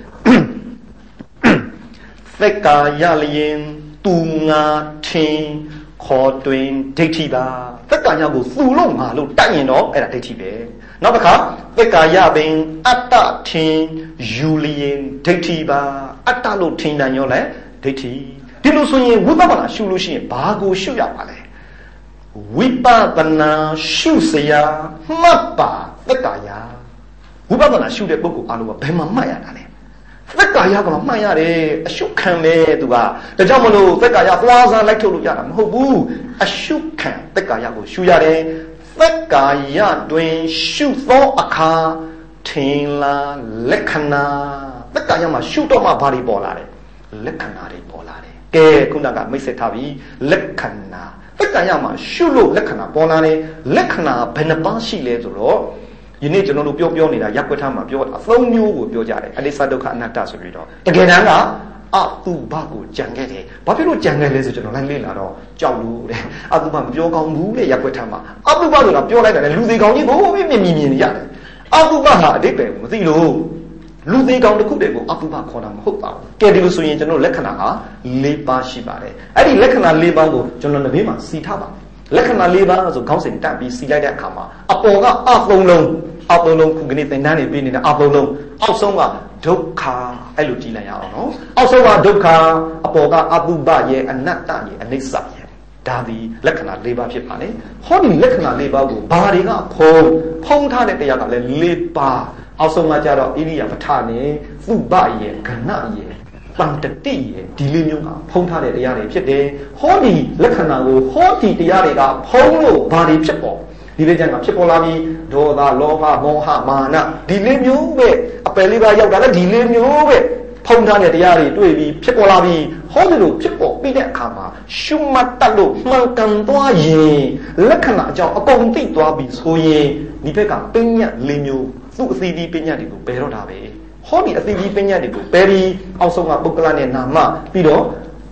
သက်ကာယလျင်သူငါထင်ခေါ်တွင်ဒိဋ္ဌိပါသက်ကာယကိုသူ့လို့ငါလို့တိုက်ရင်တော့အဲ့ဒါဒိဋ္ဌိပဲနောက်တစ်ခါသက်ကာယပင်အတ္တထင်ယူလျင်ဒိဋ္ဌိပါအတ္တလို့ထင်တယ်ရောလဲဒိဋ္ဌိဒီလိုဆိုရင်ဝိပဿနာရှုလို့ရှိရင်ဘာကိုရှုရပါလဲဝိပဿနာရှုစရာမှတ်ပါသက်ကာယဝိပဿနာရှုတဲ့ပုဂ္ဂိုလ်အားလုံးကဘယ်မှာမှတ်ရတာလဲသက်ကာယကမှမှတ်ရတယ်အရှုခံပဲသူကဒါကြောင့်မလို့သက်ကာယသွားစားလိုက်ထုတ်လို့ရတာမဟုတ်ဘူးအရှုခံသက်ကာယကိုရှုရတယ်သက်ကာယတွင်ရှုသောအခါထင်လာလက္ခဏာသက်ကာယမှာရှုတော့မှဘာတွေပေါ်လာလဲလက္ခဏာတွေပေါ်လာတယ်ကဲခုနကမိတ်ဆက်ထားပြီလက္ခဏာသက်ကာယမှာရှုလို့လက္ခဏာပေါ်လာတယ်လက္ခဏာဘယ်နှပါးရှိလဲဆိုတော့ယနေ့ကျွန်တော်တို့ပြောနေတာရပ်ကွက်ထားမှာပြောတာ3မျိုးကိုပြောကြတယ်အနိစ္စဒုက္ခအနတ္တဆိုပြီးတော့တကယ်တမ်းကအတုဘကိုကြံခဲ့တယ်ဘာဖြစ်လို့ကြံခဲ့လဲဆိုကျွန်တော်လိုက်လေ့လာတော့ကြောက်လို့တဲ့အတုဘမပြောကောင်းဘူးလေရပ်ကွက်ထားမှာအတုဘဆိုတာပြောလိုက်တာလေလူသေးကောင်းကြီးဘိုးမြင်နေရတယ်အတုဘဟာအတိတ်ပဲမသိလို့လူသေးကောင်းတစ်ခုတည်းကိုအတုဘခေါ်တာမဟုတ်ပါဘူးကဲဒီလိုဆိုရင်ကျွန်တော်လက္ခဏာဟာ၄ပါးရှိပါတယ်အဲ့ဒီလက္ခဏာ၄ပါးကိုကျွန်တော်လည်းဘေးမှာစီထားပါလက္ခဏာ၄ပါးဆိုခေါင်းစဉ်တက်ပြီးစီလိုက်တဲ့အခါမှာအပေါ်ကအသုံးလုံးခုကနေသင်တန်းနေပြီးနေတဲ့အသုံးလုံးအောက်ဆုံးကဒုက္ခအဲ့လိုကြည့်လိုက်ရအောင်နော်အောက်ဆုံးကဒုက္ခအပေါ်ကအတုပရဲ့အနတ္တရဲ့အနိစ္စရဲ့ဒါဒီလက္ခဏာ၄ပါးဖြစ်ပါလေဟောဒီလက္ခဏာ၄ပါးကိုဘာတွေကဖုံးထားတဲ့တရားကလည်း၄ပါးအောက်ဆုံးကကြတော့ဣရိယာပဋ္ဌာနဲ့သုဘရဲ့ကဏရဲ့တန်တတိရဲ့ဒီလေးမျိုးကဖုံးထားတဲ့တရားတွေဖြစ်တယ်ဟောဒီလက္ခဏာကိုဟောဒီတရားတွေကဖုံးလို့ဘာတွေဖြစ်ပေါ်ဒီလေးချက်ကဖြစ်ပေါ်လာပြီးဒေါသလောဘမောဟမာနဒီလေးမျိုးပဲအပယ်လေးပါးရောက်တာလည်းဒီလေးမျိုးပဲဖုံးထားတဲ့တရားတွေတွေ့ပြီးဖြစ်ပေါ်လာပြီးဟောဒီလိုဖြစ်ပေါ်ပြီးတဲ့အခါမှာရှုမှတ်တတ်လို့မှန်ကန်သွားရင်လက္ခဏာအကြောင်းအကုန်သိသွားပြီဆိုရင်ဒီဘက်ကပညာလေးမျိုးသူ့အသီးသီးပညာတွေကိုဘယ်တော့တာပဲဟောဒီအသီးသီးပညာတွေကိုဘယ်ဒီအောက်ဆုံးကပုဂ္ဂလနဲ့နာမပြီးတော့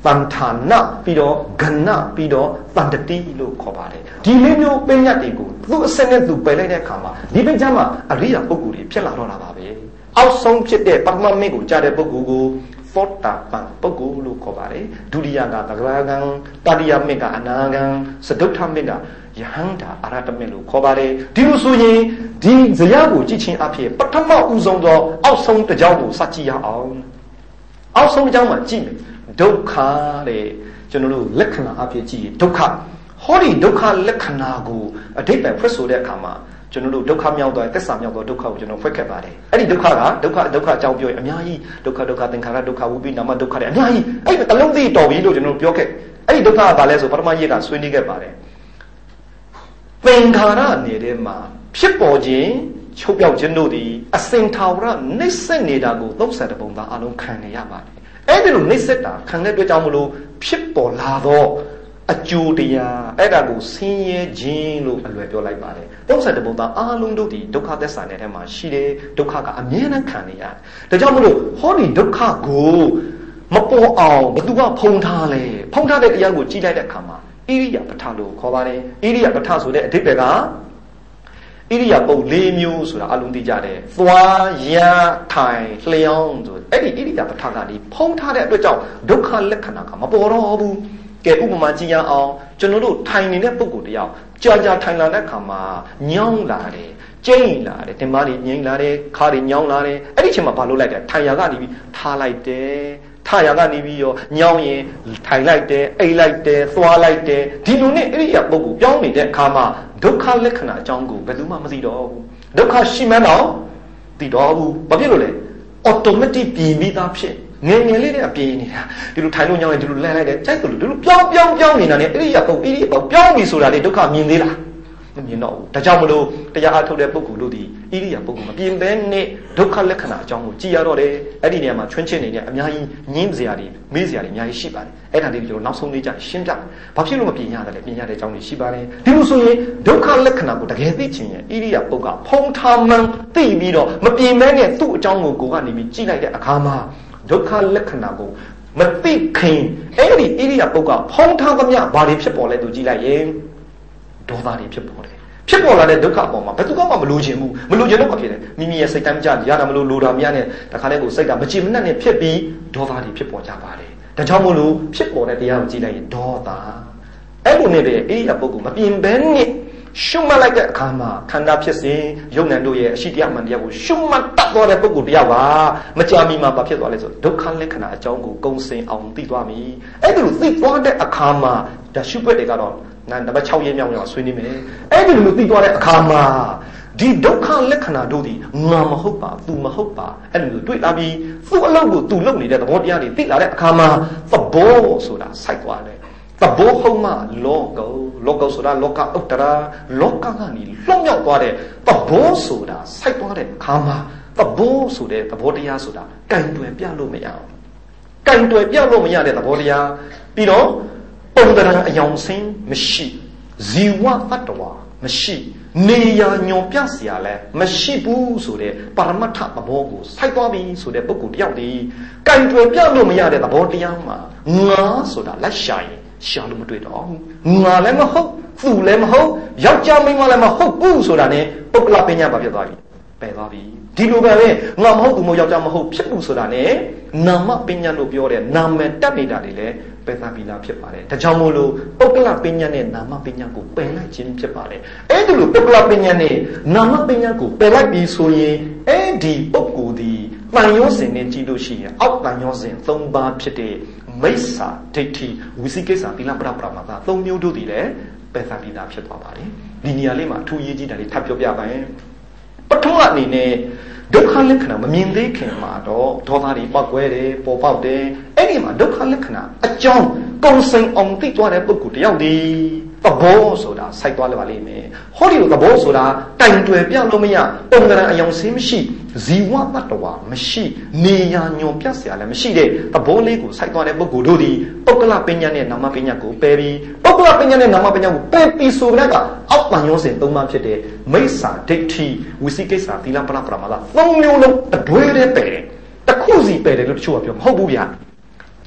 တန်ဌာနပြီးတော့ဂဏပြီးတော့တန်တတိလို့ခေါ်ပါတယ်ဒီလေးမျိုးပညာတွေကိုသူ့အစနဲ့သူပယ်လိုက်တဲ့အခါမှာဒီပညာမှာအရိယာပုဂ္ဂိုလ်တွေဖြစ်လာတော့တာပါပဲအောက်ဆုံးဖြစ်တဲ့ပထမမင်းကိုကြားတဲ့ပုဂ္ဂိုလ်ကိုသောတာပန်ပုဂ္ဂိုလ်လို့ခေါ်ပါတယ်ဒုတိယကသဂရဂံတတိယမင်းကအနာဂံစတုထမင်းကယဟန္တာအရဟတမင်းလို့ခေါ်ပါတယ်ဒီလိုဆိုရင်ဒီဇယကိုကြည့်ချင်းအဖြစ်ပထမဦးဆုံးသောအောက်ဆုံးတစ်ကြောင်းကိုစကြည့်ရအောင်အောက်ဆုံးတစ်ကြောင်းမှာကြည့်မယ်ဒုက္ခတဲ့ကျွန်တော်တို့လက္ခဏာအဖြစ်ကြည့်ဒုက္ခဟောဒီဒုက္ခလက္ခဏာကိုအဓိပ္ပာယ်ဖွင့်ဆိုတဲ့အခါမှာကျွန်တော်တို့ဒုက္ခမြောက်သွားသစ္စာမြောက်သောဒုက္ခကိုကျွန်တော်ဖွင့်ခဲ့ပါတယ်အဲ့ဒီဒုက္ခကဒုက္ခအကြောင်းပြောရင်အများကြီးဒုက္ခသင်္ခါရဒုက္ခဝိပိနာမဒုက္ခတွေအများကြီးအဲ့ဒီတလုံးသိတော်ပြီလို့ကျွန်တော်ပြောခဲ့အဲ့ဒီဒုက္ခကဘာလဲဆိုပထမရက်ကဆွေးနွေးခဲ့ပါတယ်သင်္ခါရနေတဲ့မှာဖြစ်ပေါ်ခြင်းချုပ်ပြောက်ခြင်းတို့သည်အစင်ထာဝရနှိမ့်ဆက်နေတာကို30ပုံသားအလုံးခံနေရပါတယ်အဲ့ဒီလိုနှိမ့်ဆက်တာခံတဲ့အတွက်ကြောင့်မလို့ဖြစ်ပေါ်လာသောအကျိုးတရားအဲ့ဒါကိုဆင်းရဲခြင်းလို့အလွယ်ပြောလိုက်ပါတယ်30ပုံသားအလုံးတို့ဒီဒုက္ခသစ္စာနဲ့ထဲမှာရှိတယ်ဒုက္ခကအမြဲတမ်းခံနေရတယ်ဒါကြောင့်မလို့ဟောဒီဒုက္ခကိုမပေါ်အောင်ဘသူကဖုံးထားလဲဖုံးထားတဲ့တရားကိုကြည့်လိုက်တဲ့အခါမှာဣရိယာပဋ္ဌလို့ခေါ်ပါတယ်ဣရိယာပဋ္ဌဆိုတဲ့အဓိပ္ပာယ်ကဣရိယာပုတ်၄မျိုးဆိုတာအလုံးသိကြတယ်သွားရထိုင်လျောင်းဆိုအဲ့ဒီဣရိယာပဋ္ဌကနေဖုံးထားတဲ့အတွက်ကြောင့်ဒုက္ခလက္ခဏာကမပေါ်တော့ဘူးကဲဥပမာကြည့်ရအောင်ကျွန်တော်တို့ထိုင်နေတဲ့ပုဂ္ဂိုလ်တယောက်ကြာထိုင်လာတဲ့အခါမှာညောင်းလာတယ်ကျိန်းလာတယ်တင်မားတွေငိမ့်လာတယ်ခါတွေညောင်းလာတယ်အဲ့ဒီချိန်မှာဘာလုပ်လိုက်လဲထိုင်ရာကနေပြီးထားလိုက်တယ်ထားရာကနေပြီးရောညောင်းရင်ထိုင်လိုက်တယ်အိတ်လိုက်တယ်သွားလိုက်တယ်ဒီလိုနဲ့ဣရိယာပုဂ္ဂိုလ်ပြောင်းနေတဲ့အခါမှာဒုက္ခလက္ခဏာအကြောင်းကိုဘယ်သူမှမသိတော့ဘူးဒုက္ခရှိမှန်းတော့သိတော့ဘူးဘာဖြစ်လို့လဲ automatic ပြင်ပြီးသားဖြစ်ငယ်လေးနဲ့အပြေးနေတာဒီလိုထိုင်လို့ညောင်းရင်ဒီလိုလှမ်းလိုက်တယ်ကြိုက်တယ်လို့ဒီလိုပြောင်းနေတာနဲ့ဣရိယာပုဂ္ဂိုလ်ပြောင်းပြီဆိုတာလေဒုက္ခမြင်သေးလားမမြင်တော့ဘူးဒါကြောင့်မလို့တရားအားထုတ်တဲ့ပုဂ္ဂိုလ်တို့ဒီဣရိယာပုဂ္ဂိုလ်မပြင်ဘဲနဲ့ဒုက္ခလက္ခဏာအကြောင်းကိုကြည်ရတော့တယ်အဲ့ဒီနေရာမှာချွင်းချင်းနေတဲ့အများကြီးငင်းစရာတွေမေးစရာတွေအများကြီးရှိပါတယ်အဲ့ဒါလေးကျွန်တော်နောက်ဆုံးလေးကြရှင်းပြဘာဖြစ်လို့မပြင်ရတယ်လဲပြင်ရတဲ့အကြောင်းတွေရှိပါတယ်ဒီလိုဆိုရင်ဒုက္ခလက္ခဏာကိုတကယ်သိချင်ရင်ဣရိယာပုဂ္ဂိုလ်ဖုံးထားမှန်းသိပြီးတော့မပြင်ဘဲနဲ့သူ့အကြောင်းကိုကိုကနေပြီးကြည့်လိုက်တဲ့အခါမှာဒုက္ခလက္ခဏာကိုမသိခင်အဲ့ဒီဣရိယာပုဂ္ဂိုလ်ဖုံးထားသမျှဘာတွေဖြစ်ပေါ်လဲသူကြည့်လိုက်ရင်ဒေါသတွေဖြစ်ပေါ်တယ်ဖြစ်ပေါ်လာတဲ့ဒုက္ခအပေါ်မှာဘယ်သူမှမလိုချင်ဘူးမလိုချင်တော့ဘာဖြစ်လဲမိမိရဲ့စိတ်တမ်းကြရတာမလို့လိုတာများနဲ့တခါတည်းကိုစိတ်ကမကြည်မနှက်နဲ့ဖြစ်ပြီးဒေါသတွေဖြစ်ပေါ်ကြပါတယ်ဒါကြောင့်မို့လို့ဖြစ်ပေါ်တဲ့တရားကိုကြည့်လိုက်ရင်ဒေါသအဲ့လိုနဲ့ပဲဣရိယာပုဂ္ဂိုလ်မပြင်ဘဲနဲ့ရှုမှတ်လိုက်တဲ့အခါမှာခန္ဓာဖြစ်စဉ်ယုံ nant တို့ရဲ့အရှိတရားမှန်တရားကိုရှုမှတ်တတ်သွားတဲ့ပုဂ္ဂိုလ်တရားပါမကြာမီမှာဘာဖြစ်သွားလဲဆိုဒုက္ခလက္ခဏာအကြောင်းကိုကုံစင်အောင်သိသွားပြီအဲ့ဒီလိုသိသွားတဲ့အခါမှာဒါရှုွက်တွေကတော့နံပါတ်6ရက်မြောက်ရောက်ဆွေးနွေးမယ်အဲ့ဒီလိုသိသွားတဲ့အခါမှာဒီဒုက္ခလက္ခဏာတို့ဒီငါမဟုတ်ပါသူမဟုတ်ပါအဲ့လိုတွေ့လာပြီးသူ့အလုပ်ကိုသူလုပ်နေတဲ့သဘောတရားတွေသိလာတဲ့အခါမှာသဘောဆိုတာစိုက်သွားတယ်သဘောဟုတ်မှလောကဆိုတာလောကဥတ္တရာလောကကနေလွတ်မြောက်သွားတဲ့သဘောဆိုတာစိုက်သွားတဲ့အခါမှာသဘောဆိုတဲ့သဘောတရားဆိုတာကင်တွယ်ပြလို့မရအောင်ကင်တွယ်ပြလို့မရတဲ့သဘောတရားပြီးတော့ပုံသဏ္ဍာန်အယောင်ဆင်းမရှိဇီဝတ attva မရှိနေရညွန်ပြเสียလဲမရှိဘူးဆိုတဲ့ပရမတ္ထသဘောကိုစိုက်သွားပြီဆိုတဲ့ပုဂ္ဂိုလ်တယောက်ဒီကင်တွယ်ပြလို့မရတဲ့သဘောတရားမှာငါဆိုတာလက်ရှာရင်ရှာလို့မတွေ့တော့ငါလည်းမဟုတ်သူလည်းမဟုတ်ယောက်ျားမိန်းမလည်းမဟုတ်ဘူးဆိုတာ ਨੇ ပုဂ္ဂလပညာပါဖြစ်သွားပြီပယ်သွားပြီဒီလိုပဲငါမဟုတ်သူမဟုတ်ယောက်ျားမဟုတ်ဖြစ်ဘူးဆိုတာ ਨੇ နာမပညာလို့ပြောတဲ့နာမည်တက်နေတာတွေလည်းပယ်သပြီးသားဖြစ်ပါတယ်ဒါကြောင့်မို့လို့ပုဂ္ဂလပညာနဲ့နာမပညာကိုပယ်လိုက်ခြင်းဖြစ်ပါတယ်အဲ့ဒီလိုပုဂ္ဂလပညာနဲ့နာမပညာကိုပယ်လိုက်ပြီးဆိုရင်အဲ့ဒီပုဂ္ဂိုလ်ဒီတန်ရောစဉ်နဲ့ကြည့်လို့ရှိရင်အောက်တန်ရောစဉ်၃ပါးဖြစ်တဲ့မိစ္ဆာဒိဋ္ဌိဝိသိကိစ္စသီလပရပရမသာ၃မျိုးတို့ဒီလည်းပယ်သပြီးသားဖြစ်သွားပါတယ်ဒီနေရာလေးမှာအထူးရေးကြီးတာလေးထပ်ပြောပြပါမယ်ပထမအနေနဲ့ဒုက္ခလက္ခဏာမမြင်သေးခင်မှာတော့ဒေါသတွေပောက်ကွဲတယ်ပေါ်ပေါက်တယ်အဲ့ဒီမှာဒုက္ခလက္ခဏာအကြောင်းကုံစိန်အောင်သိသွားတဲ့ပုဂ္ဂိုလ်တယောက်ဒီသဘောဆိုတာစိုက်သွားရပါလိမ့်မယ်ဟောဒီလိုသဘောဆိုတာတိုင်တွယ်ပြလို့မရပုံကံအယောင်ဆင်းမရှိဇီဝတ attva မရှိနေရညွန်ပြเสียလည်းမရှိတဲ့သဘောလေးကိုစိုက်သွားတဲ့ပုဂ္ဂိုလ်တို့ဒီပုဂ္ဂလပညာနဲ့နာမပညာကိုပယ်ပြီးပုဂ္ဂလပညာနဲ့နာမပညာကိုပယ်ပြီးဆိုတဲ့ကအောက်တန်ရောစဉ်၃ပါးဖြစ်တဲ့မိစ္ဆာဒိဋ္ဌိဝိသိကိစ္စသီလပရပရမသာ၃မျိုးလုံးအတွဲတဲ့ပယ်တယ်တစ်ခုစီပယ်တယ်လို့တချို့ကပြောမဟုတ်ဘူးဗျာ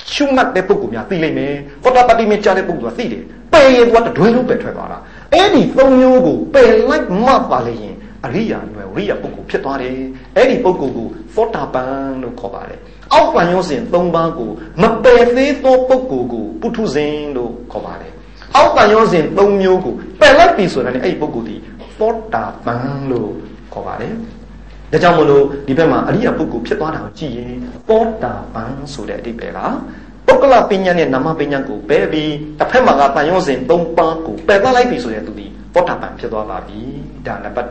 ရှုမှတ်တဲ့ပုဂ္ဂိုလ်များသိလိမ့်မယ်သောတာပတိမေကြားတဲ့ပုဂ္ဂိုလ်ကသိတယ်ပယ်ရင်သူကတွဲလုံးပယ်ထွက်သွားတာအဲ့ဒီ၃မျိုးကိုပယ်လိုက်မှပါလေရင်အရိယာနွယ်ဝိရိယပုဂ္ဂိုလ်ဖြစ်သွားတယ်အဲ့ဒီပုဂ္ဂိုလ်ကိုသောတာပန်လို့ခေါ်ပါတယ်အောက်ပန်ရောစဉ်၃ပါးကိုမပယ်သေးသောပုဂ္ဂိုလ်ကိုပုထုဇဉ်လို့ခေါ်ပါတယ်အောက်ပန်ရောစဉ်၃မျိုးကိုပယ်လိုက်ပြီဆိုတာနဲ့အဲ့ဒီပုဂ္ဂိုလ်ဒီသောတာပန်လို့ခေါ်ပါတယ်ဒါကြောင့်မလို့ဒီဘက်မှာအရိယာပုဂ္ဂိုလ်ဖြစ်သွားတာကိုကြည့်ရင်သောတာပန်ဆိုတဲ့အဓိပ္ပာယ်ကပုဂ္ဂလပညာနဲ့နာမပညာကိုပယ်ပြီးတစ်ဖက်မှာကပန်ရောစဉ်၃ပါးကိုပယ်သွားလိုက်ပြီဆိုတဲ့သူဒီသောတာပန်ဖြစ်သွားပါပြီဒါနံပါတ်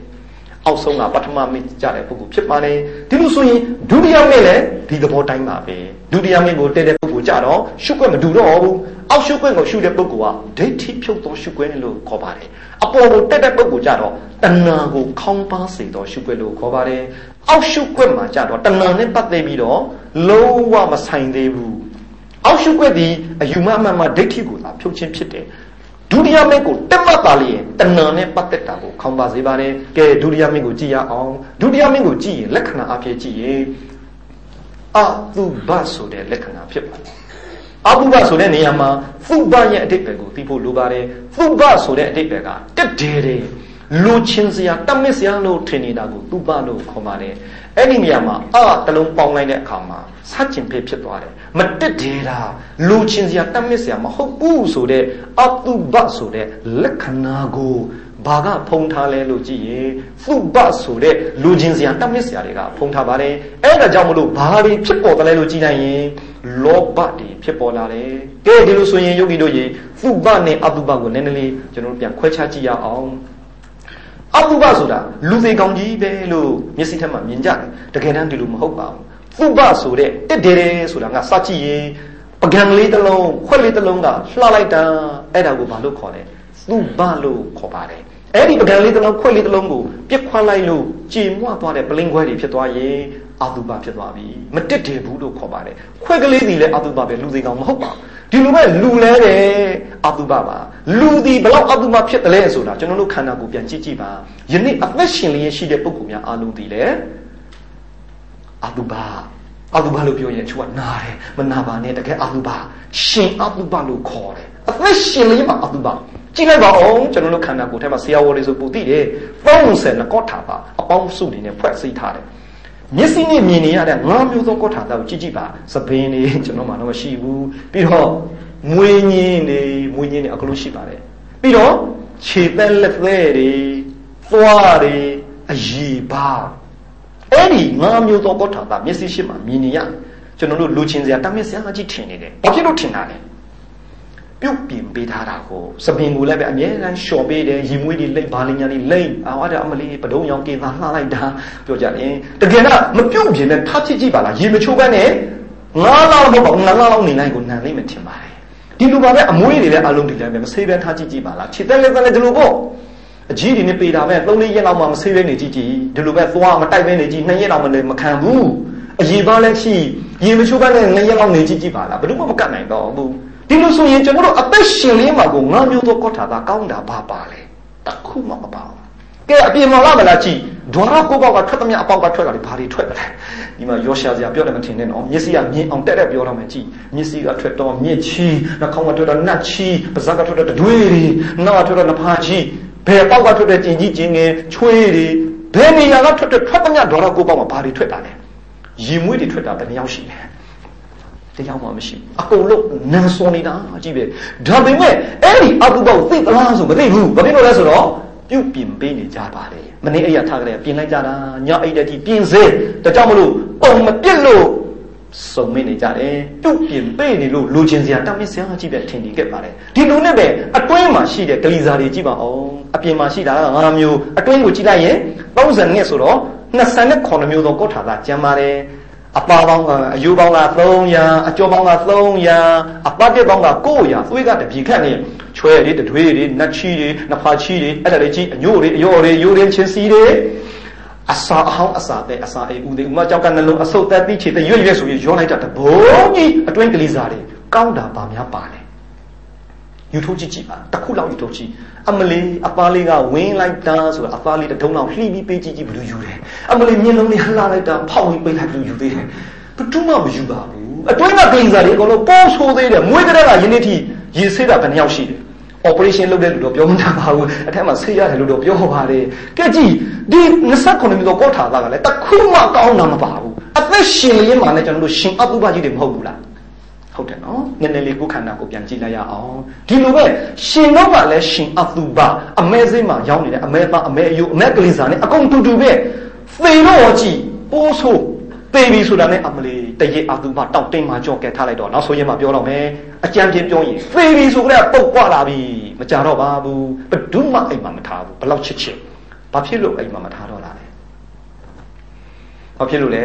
1အောက်ဆုံးကပထမမိကြတဲ့ပုဂ္ဂိုလ်ဖြစ်ပါလေဒီလိုဆိုရင်ဒုတိယမိလည်းဒီသဘောတိုင်းပါပဲဒုတိယမိကိုတည့်တဲ့ပုဂ္ဂိုလ်ကြတော့ရှုခွင့်မတူတော့ဘူးအောက်ရှုခွင့်ကိုရှုတဲ့ပုဂ္ဂိုလ်ကဒိဋ္ဌိဖြုတ်သောရှုခွင့်လို့ခေါ်ပါတယ်အပေါ်ကိုတက်တဲ့ပုဂ္ဂိုလ်ကြတော့တဏှာကိုခေါင်းပါစေသောရှုခွင့်လို့ခေါ်ပါတယ်အောက်ရှုခွင့်မှာကြတော့တဏှာနဲ့ပတ်သက်ပြီးတော့လုံးဝမဆိုင်သေးဘူးအောက်ရှုခွင့်ဒီအယူမအမှန်မှာဒိဋ္ဌိကိုသာဖြုတ်ခြင်းဖြစ်တယ်ဒုတိယမိတ်ကိုတက်မှတ်ပါလေတဏှာနဲ့ပတ်သက်တာကိုခေါင်းပါစေပါတယ်ကဲဒုတိယမိတ်ကိုကြည့်ရအောင်ဒုတိယမိတ်ကိုကြည့်ရင်လက္ခဏာအဖြစ်ကြည့်ရင်အတုဘဆိုတဲ့လက္ခဏာဖြစ်ပါတယ်အတုဘဆိုတဲ့နေရာမှာသုဘရဲ့အဓိပ္ပာယ်ကိုသိဖို့လိုပါတယ်သုဘဆိုတဲ့အဓိပ္ပာယ်ကတက်တယ်လူချင်းစရာတမစ်စရာလို့ထင်နေတာကိုသုဘလို့ခေါ်ပါတယ်အဲ့ဒီနေရာမှာတလုံးပေါင်းလိုက်တဲ့အခါမှာစัจကျင်ဖြစ်သွားတယ်မတက်တယ်လားလူချင်းစရာတမစ်စရာမဟုတ်ဘူးဆိုတဲ့အတုဘဆိုတဲ့လက္ခဏာကိုဘာကဖုံးထားလဲလို့ကြည့်ရင်သုဘဆိုတဲ့လူချင်းစရာတမစ်စရာတွေကဖုံးထားပါတယ်အဲ့ဒါကြောင့်မလို့ဘာတွေဖြစ်ပေါ်တယ်လဲလို့ကြည့်လိုက်ရင်လောဘတွေဖြစ်ပေါ်လာတယ်ကဲဒီလိုဆိုရင်ယောဂီတို့ရေသုဘနဲ့အတုဘကိုနည်းနည်းလေးကျွန်တော်တို့ပြန်ခွဲခြားကြည့်ရအောင်အတုဘဆိုတာလူသေးကောင်းကြီးပဲလို့မျက်စိထက်မှမြင်ကြတယ်တကယ်တမ်းဒီလိုမဟုတ်ပါဘူးသုဘဆိုတဲ့တက်တယ်ဆိုတာကစကြည့်ရင်ပကံလေးတစ်လုံးခွက်လေးတစ်လုံးကလှလိုက်တာအဲ့ဒါကိုဘာလို့ခေါ်လဲသုဘလို့ခေါ်ပါတယ်အဲ့ဒီပကံလေးတစ်လုံးခွက်လေးတစ်လုံးကိုပြစ်ခွာလိုက်လို့ကြေမွသွားတဲ့ပလင်းခွဲတွေဖြစ်သွားရင်အတုပဖြစ်သွားပြီမတက်တယ်ဘူးလို့ခေါ်ပါတယ်ခွက်ကလေးစီလည်းအတုပပဲလူသေးကောင်မဟုတ်ပါဘူးဒီလိုပဲလူလဲတယ်အတုပပါလူဒီဘလောက်အတုပဖြစ်တယ်လဲဆိုတာကျွန်တော်တို့ခန္ဓာကိုယ်ပြန်ကြည့်ကြည့်ပါယနေ့အသက်ရှင်လျက်ရှိတဲ့ပုဂ္ဂိုလ်များအာလုံးဒီလေအတုပလို့ပြောရင်သူကနာတယ်မနာပါနဲ့တကယ်အတုပရှင်အတုပလို့ခေါ်တယ်အသက်ရှင်လျက်မှာအတုပကြည့်လိုက်ပါအောင်ကျွန်တော်တို့ခန္ဓာကိုယ်ထဲမှာဆရာဝေါ်တွေဆိုပူသိတယ်30ကောထာပါအပေါင်းစုတွေနဲ့ဖွဲ့စည်းထားတယ်မျက်စိနဲ့မြင်နေရတဲ့၅မျိုးသောကောထာတာကိုကြည့်ကြည့်ပါသပင်းနေကျွန်တော်မှတော့မရှိဘူးပြီးတော့မွေးညင်းနေအကလို့ရှိပါတယ်ပြီးတော့ခြေသက်လက်သေးတွေသွားတွေအရီပါအဲ့ဒီ၅မျိုးသောကောထာတာမျက်စိရှိမှမြင်နေရကျွန်တော်တို့လူချင်းစရာတမက်စရာအကြည့်ထင်နေတယ်ဘာဖြစ်လို့ထင်တာလဲပြုတ်ပြင်ပေးထားတာကိုစပင်ကိုလည်းပဲအမြဲတမ်းလျှော်ပေးတယ်ရီမွေးတွေလိမ့်ဘာလင်းညာတွေလိမ့်အဲ့ဒါအမလေးပဒုံရောင်ကေသာလှလိုက်တာပြောကြတယ်တကယ်တော့မပြုတ်ပြင်နဲ့ထားချစ်ကြည့်ပါလားရေမချိုးဘဲနဲ့9လမဟုတ်ပါဘူး9လလောက်နေလိုက်ကိုနန်လိမ့်မထင်ပါတယ်ဒီလိုပါပဲအမွေးတွေလည်းအလုံးတွေလည်းပဲမဆေးဘဲထားကြည့်ကြည့်ပါလားခြေသက်လက်သက်လည်းဒီလိုပေါ့အကြီးတွေနဲ့ပေတာပဲ3-4ရက်လောက်မှမဆေးဘဲနေကြည့်ကြည့်ဒီလိုပဲသွားမတိုက်ဘဲနေကြည့်2ရက်လောက်မခံဘူးအရေပါလည်းရှိရေမချိုးဘဲနဲ့2ရက်လောက်နေကြည့်ကြည့်ပါလားဘယ်လို့မှမကတ်နိုင်တော့ဘူးဒီလိုဆိုရင်ကျွန်တော်တို့အသက်ရှင်လေးမှာကို9မျိုးသောကောထာသာကောင်းတာဘာပါလဲတခုမှမပါဘူးကဲအပြင်မှာလာမလားကြည့်ဒွါရကိုပေါက်ကထွက်သမျှအပေါက်ကထွက်တာတွေဘာတွေထွက်တယ်ဒီမှာရောရှာစရာပြောတယ်မထင်နဲ့နော်မျက်စိကမြင်အောင်တက်ပြောတော့မှကြည့်မျက်စိကထွက်တော့မြင့်ချီနှာခေါင်းကထွက်တော့နတ်ချီပါးစပ်ကထွက်တော့တွေးတွေနောက်ကထွက်တော့နှဖာချီဘယ်ပေါက်ကထွက်တဲ့ကျင်ကြီးကျင်ငယ်ချွေးတွေဘယ်နေရာကထွက်သမျှဒွါရကိုပေါက်မှာဘာတွေထွက်တာလဲရေမွေးတွေထွက်တာဘယ်နှယောက်ရှိလဲတရားမှမရှိအကုန်လုံးနန်းစောနေတာကြည့်ပဲဒါပေမဲ့အဲ့ဒီအတုပကိုသိသလားဆိုမသိဘူးဘာဖြစ်လို့လဲဆိုတော့ပြုတ်ပြင်ပေးနေကြပါလေမနေ့အဲ့ရထားကြတယ်ပြင်လိုက်ကြတာညအိတ်တည်းပြင်စေဒါကြောင့်မလို့ပုံမပြစ်လို့စုံမနေကြတယ်ပြုတ်ပြင်ပေးနေလို့လူချင်းစရာတမစ်စရာကြည့်ပဲထင်နေခဲ့ပါတယ်ဒီလိုနဲ့ပဲအတွင်းမှာရှိတဲ့ဂလီစာတွေကြည့်ပါအောင်အပြင်မှာရှိတာက9မျိုးအတွင်းကိုကြည့်လိုက်ရင်30နဲ့ဆိုတော့29မျိုးသောကောထာသာကျန်ပါတယ်အပါပေါင်းကအယူပေါင်းက300အကျော်ပေါင်းက300အပတ်တက်ပေါင်းက900သွေးကတပြေခန့်နေချွဲတွေတတွေးတွေနတ်ချီတွေနဖာချီတွေအဲ့ဒါတွေကြီးအညို့တွေအယောတွေယူရင်းချင်းစီတွေအစာအဟောင်းအစာပဲအစာအေးဦးတွေဥမကြောက်ကနှလုံးအဆုတ်သက်ပြီးချေတဲ့ရွရွဆိုပြီးရောလိုက်တာတဘုံကြီးအတွင်းကလေးစားတွေကောင်းတာပါများပါလေယူထုတ်ကြည့်ပါတခုလောက်ယူထုတ်ကြည့်အမလေးအပါလေးကဝင်းလိုက်တာဆိုတာအပါလေးတစ်ထုံလောက်လှီးပြီးပေးကြည့်ဘယ်လိုယူတယ်အမလေးမျက်လုံးလေးလှလိုက်တာဖောက်ပြီးပေးလိုက်ဘယ်လိုယူသေးတယ်ဘယ်သူမှမယူပါဘူးအတွင်းကကိစ္စတွေအကုန်လုံးပိုးဆိုးသေးတယ်မွေးကလေးကယနေ့ထိရေဆေးတာဘယ်နှယောက်ရှိတယ် operation လုပ်တဲ့လူတော့ပြောမတတ်ပါဘူးအထက်မှာဆေးရတယ်လို့တော့ပြောပါတယ်ကဲကြည့်ဒီ29မျိုးကောထားတာကလည်းတခုမှကောင်းတာမပါဘူးအသက်ရှင်ရင်းမှလည်းကျွန်တော်တို့ရှင်အတုပကြီးတွေမဟုတ်ဘူးလားဟုတ်တယ်နော်နည်းနည်းလေးကိုခန္ဓာကိုပြန်ကြည့်လိုက်ရအောင်ဒီလိုပဲရှင်တော့ကလည်းရှင်အတုပအမဲစိမ့်မှာရောက်နေတယ်အမဲသားအမဲအယုအမဲကလေးစားနဲ့အကုန်တူတူပဲသေတော့ကြည့်ပိုးဆိုးသေပြီဆိုတာနဲ့အမလီတရေအတုပတောက်တိမ်မှာကြော့ကဲထားလိုက်တော့နောက်ဆိုရင်မှပြောတော့မယ်အကြံပြပြောရင်သေပြီဆိုကြတဲ့ပုတ်ပွားလာပြီမကြတော့ပါဘူးဘယ်သူမှအိမ်မှာမထားဘူးဘလောက်ချစ်ချစ်ဘာဖြစ်လို့အိမ်မှာမထားတော့လာလဲဘာဖြစ်လို့လဲ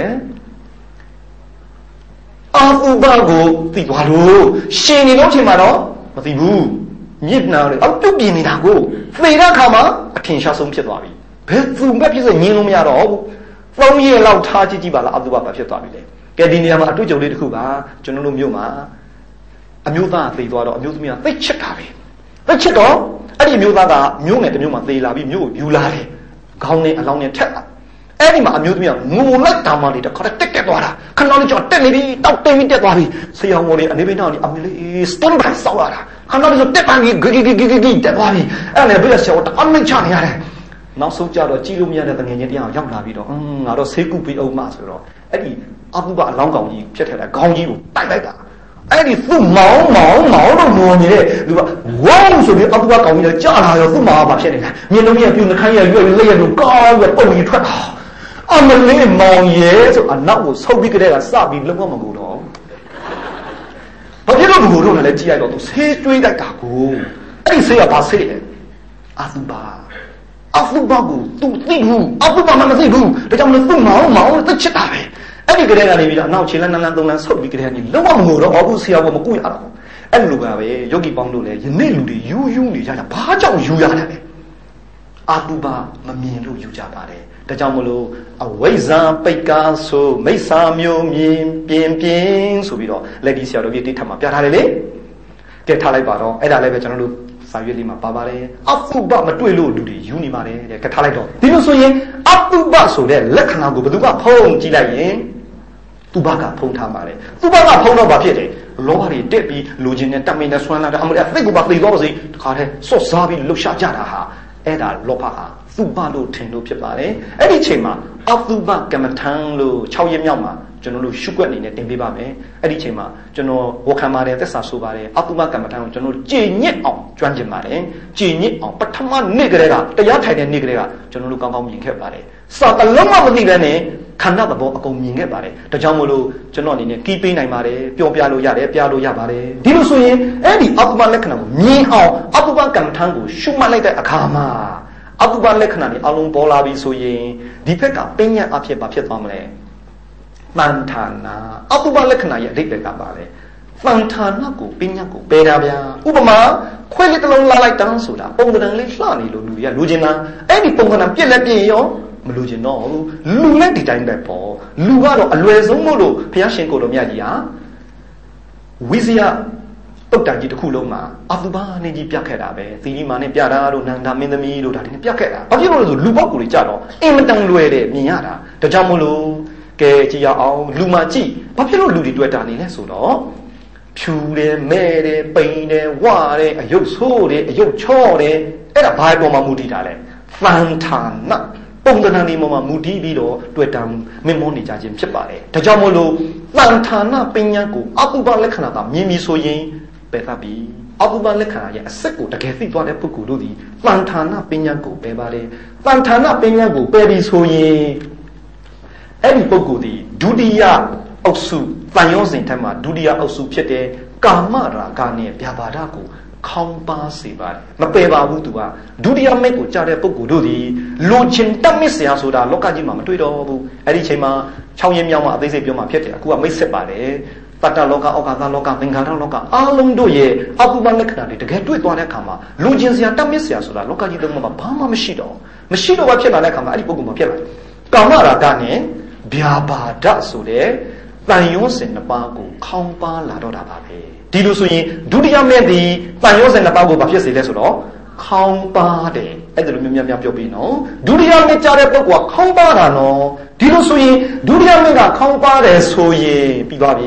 အာဥပကိုသိသွားလို့ရှင်နေတော့ချိန်မှာတော့မသိဘူးညစ်နာတယ်အောက်ပြုတ်ပြင်းနေတာကိုသေတဲ့အခါမှာအထင်ရှားဆုံးဖြစ်သွားပြီဘယ်သူမှဖြစ်စေညင်းလို့မရတော့ဘူး3ရက်လောက်ထားကြည့်ကြည့်ပါလားအတုပဘာဖြစ်သွားပြီလဲကဲဒီနေရာမှာအတွေ့အကြုံလေးတစ်ခုပါကျွန်တော်တို့မြို့မှာအမျိုးသားသေသွားတော့အမျိုးသမီးကသိချစ်တာပဲသိချစ်တော့အဲ့ဒီအမျိုးသားကမြို့ငယ်တစ်မြို့မှာသေလာပြီးမြို့ကိုယူလာတယ်ခေါင်းနဲ့အလောင်းနဲ့ထက်လာအဲ့ဒီမှာအမျိုးသမီးကငိုလိုက်တာမှလေတခါတက်တက်သွားတာခဏလေးကြောတက်နေပြီတောက်တင်ပြီးတက်သွားပြီဆရာဝန်တွေအနေနဲ့တော့အမလေးစတန်ဘိုင်ဆောက်ရတာခဏလေးတက်ပါပြီးဂီတက်သွားပြီအဲ့ဒါနဲ့ဘယ်ဆရာဝန်အမိတ်ချနေရတယ်နောက်ဆုံးကြတော့ကြည့်လို့မရတဲ့တငယ်ချင်းတရားရောက်လာပြီးတော့ငါတော့ဆေးကုပြီးအောင်မှဆိုတော့အဲ့ဒီအတုပအလောင်းကောင်ကြီးဖြစ်ထက်တဲ့ခေါင်းကြီးကိုတိုက်လိုက်တာအဲ့ဒီသူ့မောင်းတော့ငိုနေတဲ့လူကဝေါဆိုပြီးအတုပကောင်ကြီးကြာလာရောသူ့မှာဘာဖြစ်နေလဲမျက်လုံးကြီးကပြုံနှခမ်းရရွက်လက်ရလို့ကောင်းပြီးပုံကြီးထွက်တာအမလေးမောင်ရဲဆိုအနောက်ကိုဆုပ်ပြီးကြတဲ့ကစပြီးလုံးဝမကူတော့ဘာဖြစ်လို့မကူတော့လဲကြည့်ရတော့သူဆေးကျွေးလိုက်တာကိုအဲ့ဒီဆေးကဘာဆေးလဲအတုပကိုသူသိဘူးအတုပမှမသိဘူးဒါကြောင့်လည်းသူ့မောင်းသိချစ်တာပဲအဲ့ဒီကလေးကနေပြီးတော့နောက်ခြေလန်းလန်းသုံးလန်းဆုပ်ပြီးကလေးကနေလုံးဝမငိုတော့ဘူးဆရာကမကူရတော့အဲ့လိုပါပဲယောဂီပေါင်းတို့လည်းယနေ့လူတွေယူနေကြတာဘာကြောင့်ယူရတာလဲအတုပမမြင်လို့ယူကြပါတယ်ဒါကြောင့်မလို့အဝိဇ္ဇာပိတ်ကားဆိုမိစ္ဆာမျိုးမြင်ပြင်းဆိုပြီးတော့လက်ဒီဆရာတော်ကြီးတိထမှာပြထားတယ်လေကဲထားလိုက်ပါတော့အဲ့ဒါလည်းပဲကျွန်တော်တို့စာရွက်လေးမှာပါပါတယ်အတုပမတွေ့လို့လူတွေယူနေပါတယ်တဲ့ကထားလိုက်တော့ဒီလိုဆိုရင်အတုပဆိုတဲ့လက္ခဏာကိုဘယ်သူကဖုံးကြည့်လိုက်ရင်သူဘကဖုံးထားပါတယ်သူဘကဖုံးတော့ဘာဖြစ်လဲလောဘတွေတက်ပြီးလူချင်းနဲ့တမင်နဲ့ဆွမ်းလာတာအမလေးအသိကိုပါသိတော့ပါစေတခါတည်းစော့စားပြီးလှုပ်ရှားကြတာဟာအဲ့ဒါလောဘဟာသူဘလို့ထင်လို့ဖြစ်ပါတယ်အဲ့ဒီချိန်မှာအတုပကမ္မထံလို့6ရက်မြောက်မှာကျွန်တော်တို့ရှုွက်အနေနဲ့တင်ပေးပါမယ်အဲ့ဒီချိန်မှာကျွန်တော်ဝခံပါတယ်သက်စာဆိုပါတယ်အတုပကမ္မထံကိုကျွန်တော်ကြည်ညစ်အောင်ကျွမ်းကျင်ပါတယ်ကြည်ညစ်အောင်ပထမနေ့ကလေးကတရားထိုင်တဲ့နေ့ကလေးကကျွန်တော်တို့ကောင်းကောင်းမြင်ခဲ့ပါတယ်စာတလုံးမှမသိဘဲနဲ့ခန္ဓာသဘောအကုန်မြင်ခဲ့ပါတယ်ဒါကြောင့်မို့လို့ကျွန်တော်အနေနဲ့ကီးပေးနိုင်ပါတယ်ပြောပြလို့ရတယ်ပြလို့ရပါတယ်ဒီလိုဆိုရင်အဲ့ဒီအတုပလက္ခဏာကိုမြင်အောင်အတုပကမ္မထံကိုရှုမှတ်လိုက်တဲ့အခါမှာအတုပလက္ခဏာတွေအလုံးပေါ်လာပြီဆိုရင်ဒီဘက်ကပညာအဖြစ်ဘာဖြစ်သွားမလဲတန်ဌာနာအတုပလက္ခဏာရဲ့အဓိပ္ပာယ်ကပါလေတန်ဌာနာကိုပညာကိုပယ်တာဗျာဥပမာခွဲလေးတစ်လုံးလာလိုက်တန်းဆိုတာပုံသဏ္ဍာန်လေးလှနေလို့လူတွေကလူချင်းလားအဲ့ဒီပုံသဏ္ဍာန်ပြက်လက်ပြင်းရောမလူချင်းတော့လူနဲ့ဒီတိုင်းပဲပေါ့လူကတော့အလွယ်ဆုံးမို့လို့ဘုရားရှင်ကိုတော်မြတ်ကြီးဟာဝိဇယတုတ်တန်ကြီးတစ်ခုလုံးမှာအတုပနဲ့ကြီးပြတ်ခဲ့တာပဲသီရိမာနဲ့ပြတာတို့နန္ဒမင်းသမီးတို့ဒါတွေနဲ့ပြတ်ခဲ့တာဘာဖြစ်လို့လဲဆိုလူပေါက်ကိုတွေကြတော့အင်မတန်လွယ်တယ်မြင်ရတာဒါကြောင့်မို့လို့ကဲကြည့်ရအောင်လူမှကြည့်ဘာဖြစ်လို့လူတွေတွေ့တာနေလဲဆိုတော့ဖြူတယ်မဲတယ်ပိန်တယ်ဝတယ်အယုတ်ဆိုးတယ်အယုတ်ချော့တယ်အဲ့ဒါဘာပေါ်မှာမူတည်တာလဲသံဌာနပုံသဏ္ဍာန်ဒီပေါ်မှာမူတည်ပြီးတော့တွေ့တာမင်းမောနေကြခြင်းဖြစ်ပါတယ်ဒါကြောင့်မို့လို့သံဌာနပညာကိုအတုပလက္ခဏာကမြင်ပြီးဆိုရင်ပယ်သပ်ပြီးအတုပလက္ခဏာရဲ့အစစ်ကိုတကယ်သိသွားတဲ့ပုဂ္ဂိုလ်တို့ဒီသံဌာနပညာကိုပယ်ပါတယ်သံဌာနပညာကိုပယ်ပြီးဆိုရင်အဲ့ဒီပုဂ္ဂိုလ်ဒီဒုတိယအုပ်စုတန်ရောစဉ်ထက်မှာဒုတိယအုပ်စုဖြစ်တဲ့ကာမရာဂနဲ့ဗျာပါဒကိုခေါင်းပါစေပါတယ်မပယ်ပါဘူးသူကဒုတိယမိတ်ကိုကြားတဲ့ပုဂ္ဂိုလ်တို့ဒီလိုချင်တတ်မစ်ဆရာဆိုတာလောကကြီးမှာမတွေ့တော့ဘူးအဲ့ဒီချိန်မှာ6ရက်မြောက်မှာအသေးစိတ်ပြောမှာဖြစ်တယ်အခုကမိတ်ဆက်ပါတယ်တတ္တလောကဩဃာသလောကသင်္ခါရလောကအားလုံးတို့ရဲ့အတုပလက္ခဏာတွေတကယ်တွေ့သွားတဲ့အခါမှာလိုချင်စရာတတ်မစ်ဆရာဆိုတာလောကကြီးတုံးမှာဘာမှမရှိတော့ဘာဖြစ်လာတဲ့အခါမှာအဲ့ဒီပုဂ္ဂိုလ်မှာဖြစ်လာကာမရာဂနဲ့ဗျာပါဒဆိုတဲ့တန်ရုံးစင်နှစ်ပါးကိုခေါင်းပါလာတော့တာပါပဲဒီလိုဆိုရင်ဒုတိယမဲ့ဒီတန်ရုံးစင်နှစ်ပါးကိုဘာဖြစ်စေလဲဆိုတော့ခေါင်းပါတယ်အဲ့ဒါလိုများပြောပြီးနော်ဒုတိယမဲ့ကြားတဲ့ပုဂ္ဂိုလ်ကခေါင်းပါတာနော်ဒီလိုဆိုရင်ဒုတိယမဲ့ကခေါင်းပါတယ်ဆိုရင်ပြီးပါပြီ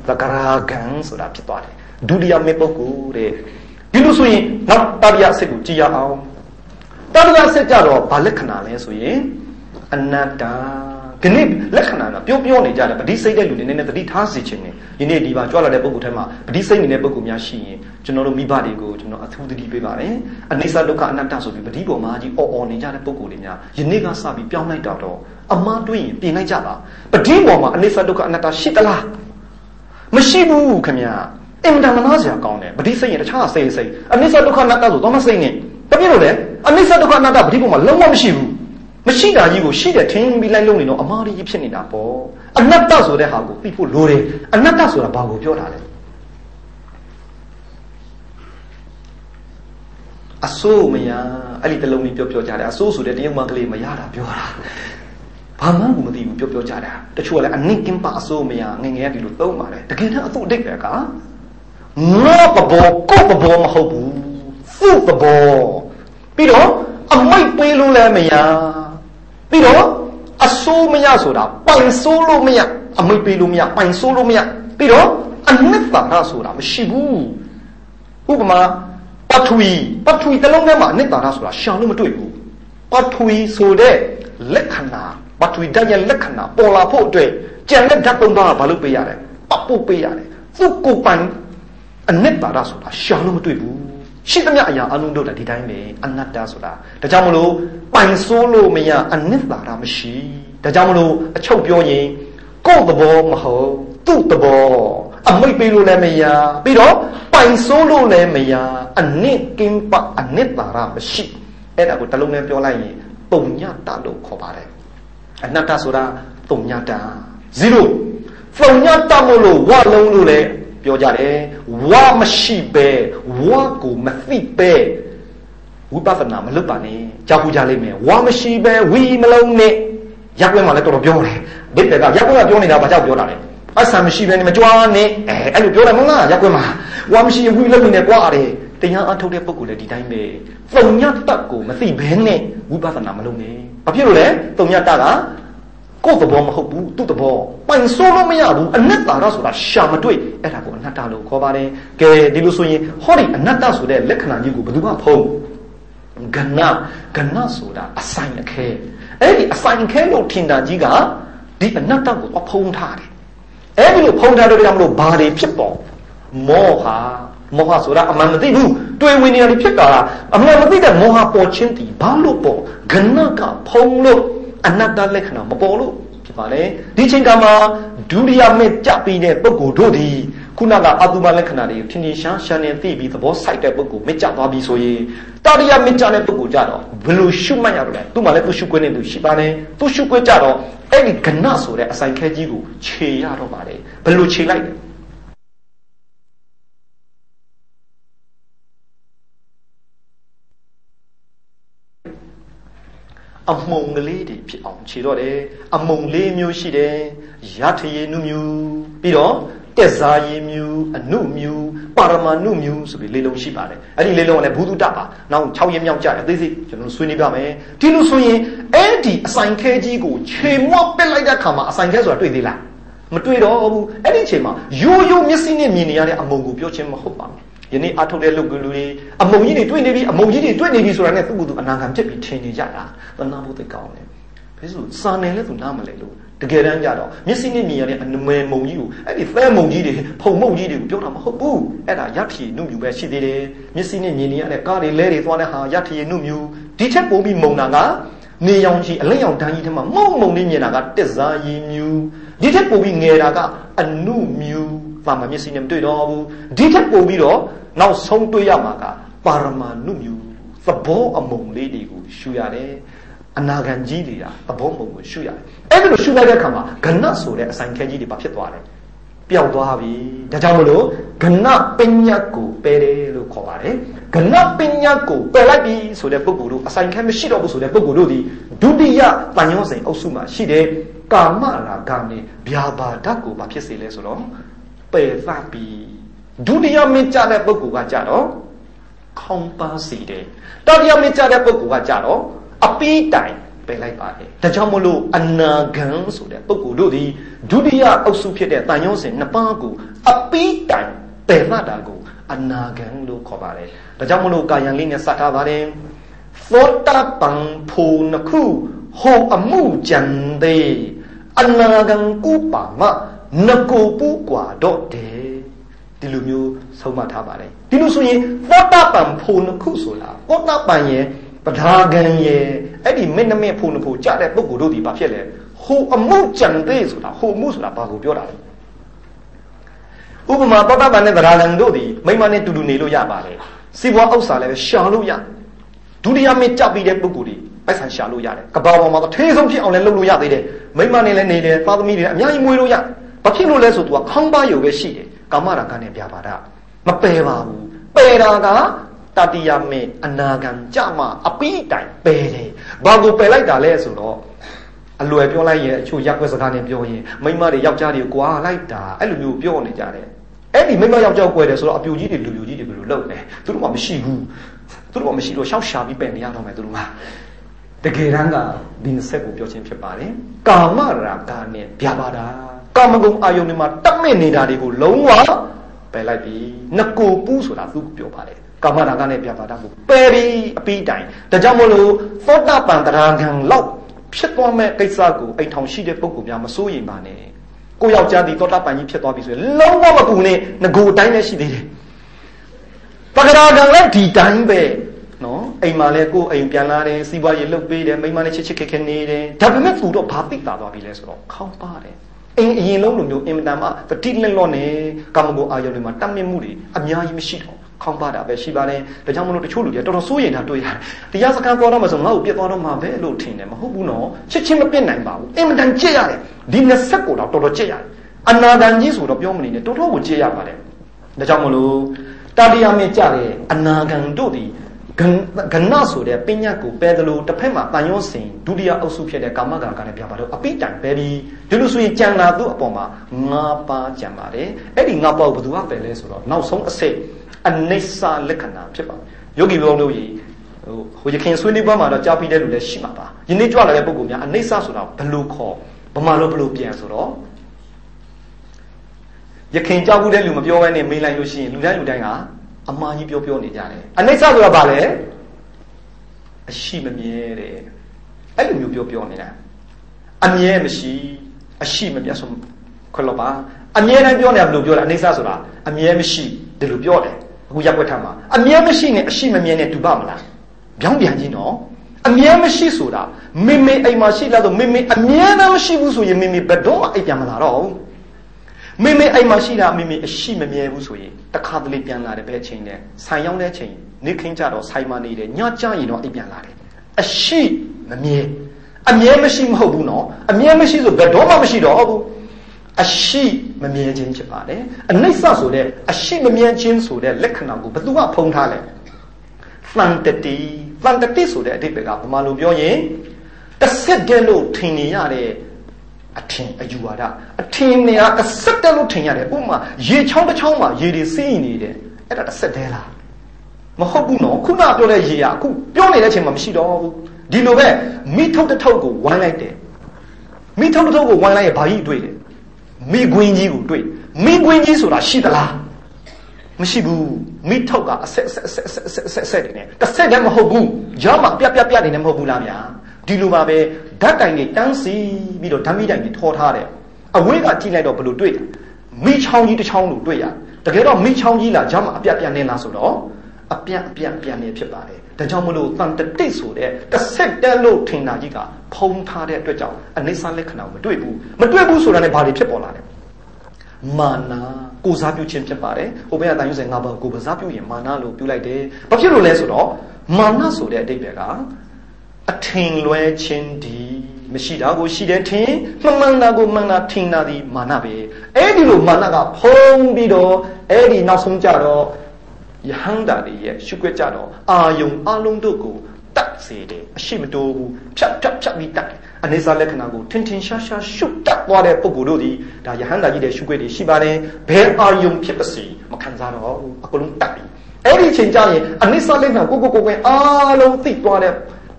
သကရာဂံဆိုတာဖြစ်သွားတယ်ဒုတိယမေပုဂ္ဂိုလ်တဲ့ဒီလိုဆိုရင်နောက်တတိယအစစ်ကိုကြည့်ရအောင်တတိယအစစ်ကြတော့ဘာလက္ခဏာလဲဆိုရင်အနတ္တဒီနေ့လက္ခဏာကပြောနေကြတယ်ပဋိစိတ်တဲ့လူတွေနည်းနည်းသတိထားစေခြင်းနဲ့ဒီနေ့ဒီပါကြွလာတဲ့ပုဂ္ဂိုလ်ထဲမှာပဋိစိတ်နေတဲ့ပုဂ္ဂိုလ်များရှိရင်ကျွန်တော်တို့မိဘတွေကိုကျွန်တော်အထူးသတိပေးပါတယ်အနိစ္စဒုက္ခအနတ္တဆိုပြီးပဋိပေါ်မှာကြီးအော်နေကြတဲ့ပုဂ္ဂိုလ်တွေများယနေ့ကစပြီးပြောင်းလိုက်တော့အမှားတွေးရင်ပြင်လိုက်ကြပါပဋိပေါ်မှာအနိစ္စဒုက္ခအနတ္တရှိသလားမရှိဘူးခင်ဗျာအင်မတန်မနာစရာကောင်းတယ်ပဋိစိတ်ရင်တခြားစိတ်အနိစ္စဒုက္ခအနတ္တဆိုတော့မစိတ်နဲ့ဘာဖြစ်လို့လဲအနိစ္စဒုက္ခအနတ္တပဋိပေါ်မှာလုံးဝမရှိဘူးမရှိတာကြီးကိုရှိတယ်ထင်ပြီးလိုက်လုံးနေတော့အမှားကြီးဖြစ်နေတာပေါ့အနတ္တဆိုတဲ့ဟာကိုသိဖို့လိုတယ်အနတ္တဆိုတာဘာကိုပြောတာလဲအစိုးမရအဲ့ဒီတလုံးကြီးပြောကြတယ်အစိုးဆိုတဲ့တရုတ်မကလေးမရတာပြောတာဘာမှမသိဘူးပြောကြတာတချို့ကလည်းအနိကင်ပါအစိုးမရငငယ်ဒီလိုသုံးပါတယ်တကယ်တော့အသူ့အတိတ်ပဲကငါပဘောကိုပဘောမဟုတ်ဘူးသူ့ပဘောပြီးတော့အမိတ်ပေးလို့လည်းမရပြီးတော့အစိုးမရဆိုတာပိုင်ဆိုးလို့မရအမိတ်ပေးလို့မရပိုင်ဆိုးလို့မရပြီးတော့အနစ်တာဆိုတာမရှိဘူးဥပမာပထဝီတလုံးထဲမှာအနစ်တာဆိုတာရှာလို့မတွေ့ဘူးပထဝီဆိုတဲ့လက္ခဏာပထဝီဓာတ်ရဲ့လက္ခဏာပေါ်လာဖို့အတွက်ကြံတဲ့ဓာတ်သုံးပါးကဘာလို့ပေးရတယ်ပတ်ဖို့ပေးရတယ်သူ့ကိုယ်ပိုင်အနစ်တာဆိုတာရှာလို့မတွေ့ဘူးရှိသမျှအရာအလုံးတို့ဒီတိုင်းပဲအနတ္တဆိုတာဒါကြောင့်မလို့ပိုင်ဆိုးလို့မရအနစ်တာမရှိဒါကြောင့်မလို့အချုပ်ပြောရင်ကိုယ့်သဘောမဟုတ်သူ့သဘောအမိတ်ပေးလို့လည်းမရပြီးတော့ပိုင်ဆိုးလို့လည်းမရအနစ်ကင်းပအနစ်တာမရှိအဲ့ဒါကိုတလုံးနဲ့ပြောလိုက်ရင်ပုံညတလို့ခေါ်ပါတယ်အနတ္တဆိုတာပုံညတ0ပုံညတမို့လို့ဝလုံးလို့လည်းပြောကြတယ်ဝမရှိပဲဝကိုမသိပဲဝိပဿနာမလုပ်ပါနဲ့ကြောက်ကြလိမ့်မယ်ဝမရှိပဲဝီမလုံးနဲ့ရက်ွက်မှလည်းတော်တော်ပြောတယ်ဒိဋ္ဌိကရက်ွက်ကပြောနေတာဘာကြောက်ပြောတာလဲအဆံမရှိပဲနဲ့မကြွားနဲ့အဲ့လိုပြောတယ်မဟုတ်လားရက်ွက်မှာဝမရှိဝီလုံးနဲ့ကြွားတယ်တရားအထုတ်တဲ့ပုဂ္ဂိုလ်လည်းဒီတိုင်းပဲသုံညတတ်ကိုမသိဘဲနဲ့ဝိပဿနာမလုပ်နဲ့ဘာဖြစ်လို့လဲသုံညတတ်ကကိုယ်သဘောမဟုတ်ဘူးသူ့သဘောပိုင်ဆိုးလို့မရဘူးအနတ္တဆိုတာရှာမတွေ့အဲ့ဒါကိုအနတ္တလို့ခေါ်ပါတယ်ကဲဒီလိုဆိုရင်ဟောဒီအနတ္တဆိုတဲ့လက္ခဏာကြီးကိုဘယ်သူမှဖုံးကဏဆိုတာအဆိုင်အခဲအဲ့ဒီအဆိုင်အခဲလို့ထင်တာကြီးကဒီအနတ္တကိုဖုံးထားတယ်အဲ့ဒီလိုဖုံးထားတဲ့ကြောင့်မလို့ဘာတွေဖြစ်ပေါ်မောဟဆိုတာအမှန်မသိဘူးတွေ့ဝင်နေတယ်ဖြစ်တာအမှန်မသိတဲ့မောဟပေါ်ခြင်းတည်ဘာလို့ပေါ်ကဏကဖုံးလို့အနတ္တလက္ခဏာမပေါ်လို့ဖြစ်ပါလေဒီချိန်ကမှာဒုတိယမဲ့ကြပြီးတဲ့ပုဂ္ဂိုလ်တို့ဒီခုနကအတုမလက္ခဏာတွေကိုထင်ထင်ရှားနေသိပြီးသဘောစိုက်တဲ့ပုဂ္ဂိုလ်မဲ့ကြသွားပြီဆိုရင်တတိယမဲ့ကြတဲ့ပုဂ္ဂိုလ်ကြတော့ဘယ်လိုရှုမှတ်ရတော့လဲသူ့မှာလည်းသူရှုခွင့်နဲ့သူရှိပါလေသူရှုခွင့်ကြတော့အဲ့ဒီကဏဆိုတဲ့အဆိုင်ခဲကြီးကိုခြေရတော့ပါလေဘယ်လိုခြေလိုက်လဲအမုံကလေးတွေဖြစ်အောင်ခြေတော့တယ်အမုံလေးမျိုးရှိတယ်ရထရေနုမျိုးပြီးတော့တက်စားရေမျိုးအနုမျိုးပါရမဏုမျိုးဆိုပြီးလေးလုံးရှိပါတယ်အဲ့ဒီလေးလုံးကလည်းဘုဒ္ဓတပါနောက်6ရက်မြောက်ကြတယ်အသေးစိတ်ကျွန်တော်ဆွေးနွေးပြမယ်ဒီလိုဆိုရင်အဲ့ဒီအဆိုင်ခဲကြီးကိုခြေမော့ပစ်လိုက်တဲ့ခါမှာအဆိုင်ခဲဆိုတာတွေ့သေးလားမတွေ့တော့ဘူးအဲ့ဒီချိန်မှာရိုးရိုးမျက်စိနဲ့မြင်နေရတဲ့အမုံကိုပြောခြင်းမဟုတ်ပါဘူးယနေ့အထုတ်တဲ့လူကလူတွေအမုံကြီးတွေတွေ့နေပြီအမုံကြီးတွေတွေ့နေပြီဆိုတာနဲ့သူ့ကိုယ်သူအနာခံဖြစ်ပြီးထင်နေကြတာသနာဖို့သိကောင်းတယ်ဘယ်ဆိုစာနယ်လဲသူနားမလဲလို့တကယ်တမ်းကြတော့မျက်စိနဲ့မြင်ရတဲ့အနမဲမုံကြီးကိုအဲ့ဒီသဲမုံကြီးတွေဖုံမုံကြီးတွေကိုပြောတာမဟုတ်ဘူးအဲ့ဒါရထီနုမြူပဲရှိသေးတယ်မျက်စိနဲ့မြင်နေရတဲ့ကားတွေလဲတွေသွားတဲ့ဟာရထီနုမြူဒီချက်ပုံပြီးမုံတာကနေရောင်ကြီးအလက်ရောင်တန်းကြီးထဲမှာမုံလေးမြင်တာကတက်စားရည်မြူဒီချက်ပုံပြီးငယ်တာကအနုမြူသာမမျက်စိနဲ့မတွေ့တော့ဘူးဒီချက်ပုံပြီးတော့နောက်ဆုံးတွေ့ရမှာကပါရမဏုမြူသဘောအမုံလေးတွေကိုရှုရတယ်အနာဂံကြီးတွေကသဘောမုံကိုရှုရတယ်အဲ့ဒါလိုရှုလိုက်တဲ့အခါမှာကဏဆိုတဲ့အဆိုင်ခဲကြီးတွေဘာဖြစ်သွားလဲပျောက်သွားပြီဒါကြောင့်မလို့ကဏပညာကိုပယ်တယ်လို့ခေါ်ပါတယ်ကဏပညာကိုပယ်လိုက်ပြီဆိုတဲ့ပုဂ္ဂိုလ်တို့အဆိုင်ခဲမရှိတော့ဘူးဆိုတဲ့ပုဂ္ဂိုလ်တို့ဒီဒုတိယတန်ရောစိန်အုပ်စုမှာရှိတဲ့ကာမရာဂနဲ့ဗျာပါဒကိုဘာဖြစ်စေလဲဆိုတော့ပယ်သပြီဒုတိယမင်းကြတဲ့ပုဂ္ဂိုလ်ကကြတော့ခေါင်းပါစီတယ်တတိယမင်းကြတဲ့ပုဂ္ဂိုလ်ကကြတော့အပီးတိုင်ပယ်လိုက်ပါတယ်ဒါကြောင့်မလို့အနာဂံဆိုတဲ့ပုဂ္ဂိုလ်တို့သည်ဒုတိယအုပ်စုဖြစ်တဲ့တန်ရုံးစဉ်နှစ်ပါးကိုအပိတိုင်ပယ်မှတ်တာကိုအနာဂံလို့ခေါ်ပါတယ်ဒါကြောင့်မလို့ကာယံလေးနဲ့စထားပါတယ်သောတာပန်ဖို့နှစ်ခုဟောအမှုကြံသေးအနာဂံကုပါမနကိုပူกว่าတော့တယ်ဒီလိုမျိုးဆုံးမထားပါတယ်ဒီလိုဆိုရင်သောတာပန်ဖို့နှစ်ခုဆိုလားသောတာပန်ရဲ့ပဒါဂံရဲ့အဲ့ဒီမင်းနှမဖို့နှစ်ဖို့ကြတဲ့ပုဂ္ဂိုလ်တို့ဒီဘာဖြစ်လဲဟိုအမှုကြံသေးဆိုတာဟိုအမှုဆိုတာဘာကိုပြောတာလဲဥပမာသောတာပန်နဲ့ပဒါဂံတို့ဒီမိမနဲ့တူတူနေလို့ရပါတယ်စီးပွားဥစ္စာလည်းရှာလို့ရဒုတိယမင်းကြပြီးတဲ့ပုဂ္ဂိုလ်ဒီပိုက်ဆံရှာလို့ရတယ်ကဘာပေါ်မှာတော့ထေးဆုံးဖြစ်အောင်လည်းလုပ်လို့ရသေးတယ်မိမနဲ့လည်းနေတယ်သားသမီးတွေအများကြီးမွေးလို့ရဘာဖြစ်လို့လဲဆိုသူကခေါင်းပါယုံပဲရှိတယ်ကာမရာဂနဲ့ပြပါတာမပယ်ပါဘူးပယ်တာကတတိယမေအနာဂံကြမှာအပိတိုင်ပယ်တယ်ဘာကိုပယ်လိုက်တာလဲဆိုတော့အလွယ်ပြောလိုက်ရင်အချို့ရက်ွက်စကားနဲ့ပြောရင်မိန်းမတွေယောက်ျားတွေကွာလိုက်တာအဲ့လိုမျိုးပြောနေကြတယ်အဲ့ဒီမိန်းမယောက်ျားကွယ်တယ်ဆိုတော့အပြူကြီးတွေလူပြူကြီးတွေဘယ်လိုလုပ်လဲသူတို့ကမရှိဘူးသူတို့ကမရှိတော့ရှောက်ရှာပြီးပယ်နေရတော့မယ်သူတို့ကတကယ်တမ်းကဒီနှစ်ဆက်ကိုပြောချင်းဖြစ်ပါတယ်ကာမရာဂနဲ့ဗျာပါတာကာမဂုဏ်အာယုန်တွေမှာတက်မဲ့နေတာတွေကိုလုံးဝပယ်လိုက်ပြီနကိုပူးဆိုတာသူပြောပါတယ်ကာမရာဂနဲ့ဗျာပါတာကိုပယ်ပြီးအပြီးတိုင်ဒါကြောင့်မို့လို့သောတာပန်တရားဂံလောက်ဖြစ်သွားမဲ့ကိစ္စကိုအိမ်ထောင်ရှိတဲ့ပုဂ္ဂိုလ်များမစိုးရိမ်ပါနဲ့ကိုယောက်ျားဒီသောတာပန်ကြီးဖြစ်သွားပြီဆိုရင်လုံးဝမပူနဲ့ငကိုအတိုင်းလည်းရှိသေးတယ်ပဂရာဂံလည်းဒီတိုင်းပဲနော်အိမ်မှာလည်းကိုယ်အိမ်ပြန်လာတယ်စီးပွားရေးလုပ်ပေးတယ်မိန်းမနဲ့ချစ်ချစ်ခင်ခင်နေတယ်ဒါပေမဲ့သူတော့ဘာသိတာသွားပြီလဲဆိုတော့ခေါင်းပါတယ်အိမ်အရင်လုံးလိုမျိုးအင်မတန်မှတတိလက်လော့နေကာမဂုဏ်အာယုန်တွေမှာတတ်မြင့်မှုတွေအများကြီးမရှိတော့ခေါင်းပါတာပဲရှိပါတယ်ဒါကြောင့်မလို့တချို့လူတွေတော်တော်စိုးရိမ်တာတွေ့ရတယ်တရားစကားပြောတော့မှဆိုငါ့ကိုပြစ်သွားတော့မှပဲလို့ထင်တယ်မဟုတ်ဘူးနော်ချစ်ချင်းမပြစ်နိုင်ပါဘူးအင်မတန်ကြက်ရတယ်ဒီနှစ်ဆက်ကိုတော့တော်တော်ကြက်ရတယ်အနာဂံကြီးဆိုတော့ပြောမနေနဲ့တော်တော်ကိုကြက်ရပါတယ်ဒါကြောင့်မလို့တတိယမြင့်ကြတဲ့အနာဂံတို့ဒီကဏ္ဍဆိုတဲ့ပညာကိုပယ်တယ်လို့တစ်ဖက်မှာတန်ရုံးစဉ်ဒုတိယအုပ်စုဖြစ်တဲ့ကာမဂံကလည်းပြပါတော့အပိတိုင်ပဲပြီးဒီလိုဆိုရင်ကြံလာသူ့အပေါ်မှာ၅ပါးကြံပါတယ်အဲ့ဒီ၅ပါးကိုဘယ်သူကပယ်လဲဆိုတော့နောက်ဆုံးအစိတ်အနိစ္စလက္ခဏာဖြစ်ပါတယ်ယောဂီဘုံတို့ကြီးဟိုရခင်ဆွေးနွေးပွဲမှာတော့ကြားပြီးတဲ့လူလည်းရှိမှာပါယနေ့ကြွလာတဲ့ပုဂ္ဂိုလ်များအနိစ္စဆိုတာဘယ်လိုခေါ်ဗမာလိုဘယ်လိုပြန်ဆိုတော့ရခင်ကြောက်ဘူးတဲ့လူမပြောဘဲနဲ့မေးလိုက်လို့ရှိရင်လူတိုင်းကအမှားကြီးပြောနေကြတယ်အနိစ္စဆိုတာဘာလဲအရှိမမြဲတဲ့အဲ့လိုမျိုးပြောနေတာအမြဲမရှိအရှိမမြဲဆိုခွက်လို့ပါအမြဲတမ်းပြောနေတာဘယ်လိုပြောလဲအနိစ္စဆိုတာအမြဲမရှိဒီလိုပြောတယ်အခုရပ်ွက်ထားမှာအမြဲမရှိနဲ့အရှိမမြဲနဲ့တူပါမလားပြောင်းပြန်ကြီးနော်အမြဲမရှိဆိုတာမိမိအိမ်မှာရှိလားဆိုမိမိအမြဲတမ်းမရှိဘူးဆိုရင်မိမိဘယ်တော့မှအိမ်ပြန်မလာတော့ဘူးမိမိအိမ်မှာရှိတာမိမိအရှိမမြဲဘူးဆိုရင်တခါတလေပြန်လာတယ်ပဲအချိန်နဲ့ဆိုင်ရောက်တဲ့အချိန်နေခင်းကြတော့ဆိုင်မှာနေတယ်ညကြရင်တော့အိမ်ပြန်လာတယ်အရှိမမြဲအမြဲမရှိမဟုတ်ဘူးနော်အမြဲမရှိဆိုဘယ်တော့မှမရှိတော့ဘူးအရှိမမြဲခြင်းဖြစ်ပါတယ်အနိစ္စဆိုတဲ့အရှိမမြဲခြင်းဆိုတဲ့လက္ခဏာကိုဘယ်သူကဖုံးထားလဲသံတတိဆိုတဲ့အဓိပ္ပာယ်ကဘာမှလို့ပြောရင်တစ်ဆက်တည်းလို့ထင်နေရတဲ့အထင်အယူဝါဒအထင်နေရတစ်ဆက်တည်းလို့ထင်ရတယ်ဥပမာရေချောင်းတစ်ချောင်းမှာရေတွေစီးနေတယ်အဲ့ဒါတစ်ဆက်တည်းလားမဟုတ်ဘူးနော်ခုနပြောတဲ့ရေကအခုပြောနေတဲ့အချိန်မှာမရှိတော့ဘူးဒီလိုပဲမိထုတ်တစ်ထုပ်ကိုဝိုင်းလိုက်တယ်မိထုတ်တစ်ထုပ်ကိုဝိုင်းလိုက်ရင်ဘာကြီးတွေ့လဲမိကွင်းကြီးကိုတွေ့မိကွင်းကြီးဆိုတာရှိသလားမရှိဘူးမိထုတ်ကအဆက်နေတယ်တစ်ဆက်တည်းမဟုတ်ဘူးကြောင်းမှာပြနေတယ်မဟုတ်ဘူးလားဗျာဒီလိုပါပဲဓာတ်တိုင်တွေတန်းစီပြီးတော့ဓာတ်မိတိုင်တွေထောထားတယ်အဝေးကကြည့်လိုက်တော့ဘယ်လိုတွေ့လဲမိချောင်းကြီးတစ်ချောင်းလို့တွေ့ရတကယ်တော့မိချောင်းကြီးလားကြောင်းမှာအပြနေလားဆိုတော့အပြနေဖြစ်ပါတယ်ဒါကြောင့်မလို့တန်တတိဆိုတဲ့တစ်ဆက်တည်းလို့ထင်တာကြီးကဖုံးထားတဲ့အတွက်ကြောင့်အနိစ္စလက္ခဏာမတွေ့ဘူးဆိုတာနဲ့ဘာတွေဖြစ်ပေါ်လာလဲမာနကိုစားပြုခြင်းဖြစ်ပါတယ်ဟိုဘက်ကတန်ရုံးစင်၅ပါးကိုစားပြုရင်မာနလို့ပြုလိုက်တယ်ဘာဖြစ်လို့လဲဆိုတော့မာနဆိုတဲ့အဓိပ္ပာယ်ကအထင်လွဲခြင်းဒီမရှိတာကိုရှိတယ်ထင်မှန်တာကိုမှန်တာထင်တာဒီမာနပဲအဲ့ဒီလိုမာနကဖုံးပြီးတော့အဲ့ဒီနောက်ဆုံးကြတော့ယဟန္တာတွေရဲ့ရှုွက်ကြတော့အာယုံအလုံးတို့ကိုတတ်စေတယ်အရှိမတိုးဘူးဖြတ်ပြီးတတ်တယ်အနိစ္စလက္ခဏာကိုထင်ရှားရှုတတ်သွားတဲ့ပုဂ္ဂိုလ်တို့ဒီဒါယဟန္တာကြီးတဲ့ရှုွက်တွေရှိပါတယ်ဘယ်အာယုံဖြစ်ပါစေမခံစားတော့ဘူးအကုန်လုံးတတ်ပြီအဲ့ဒီချိန်ကျရင်အနိစ္စလက္ခဏာကိုအားလုံးသိသွားတဲ့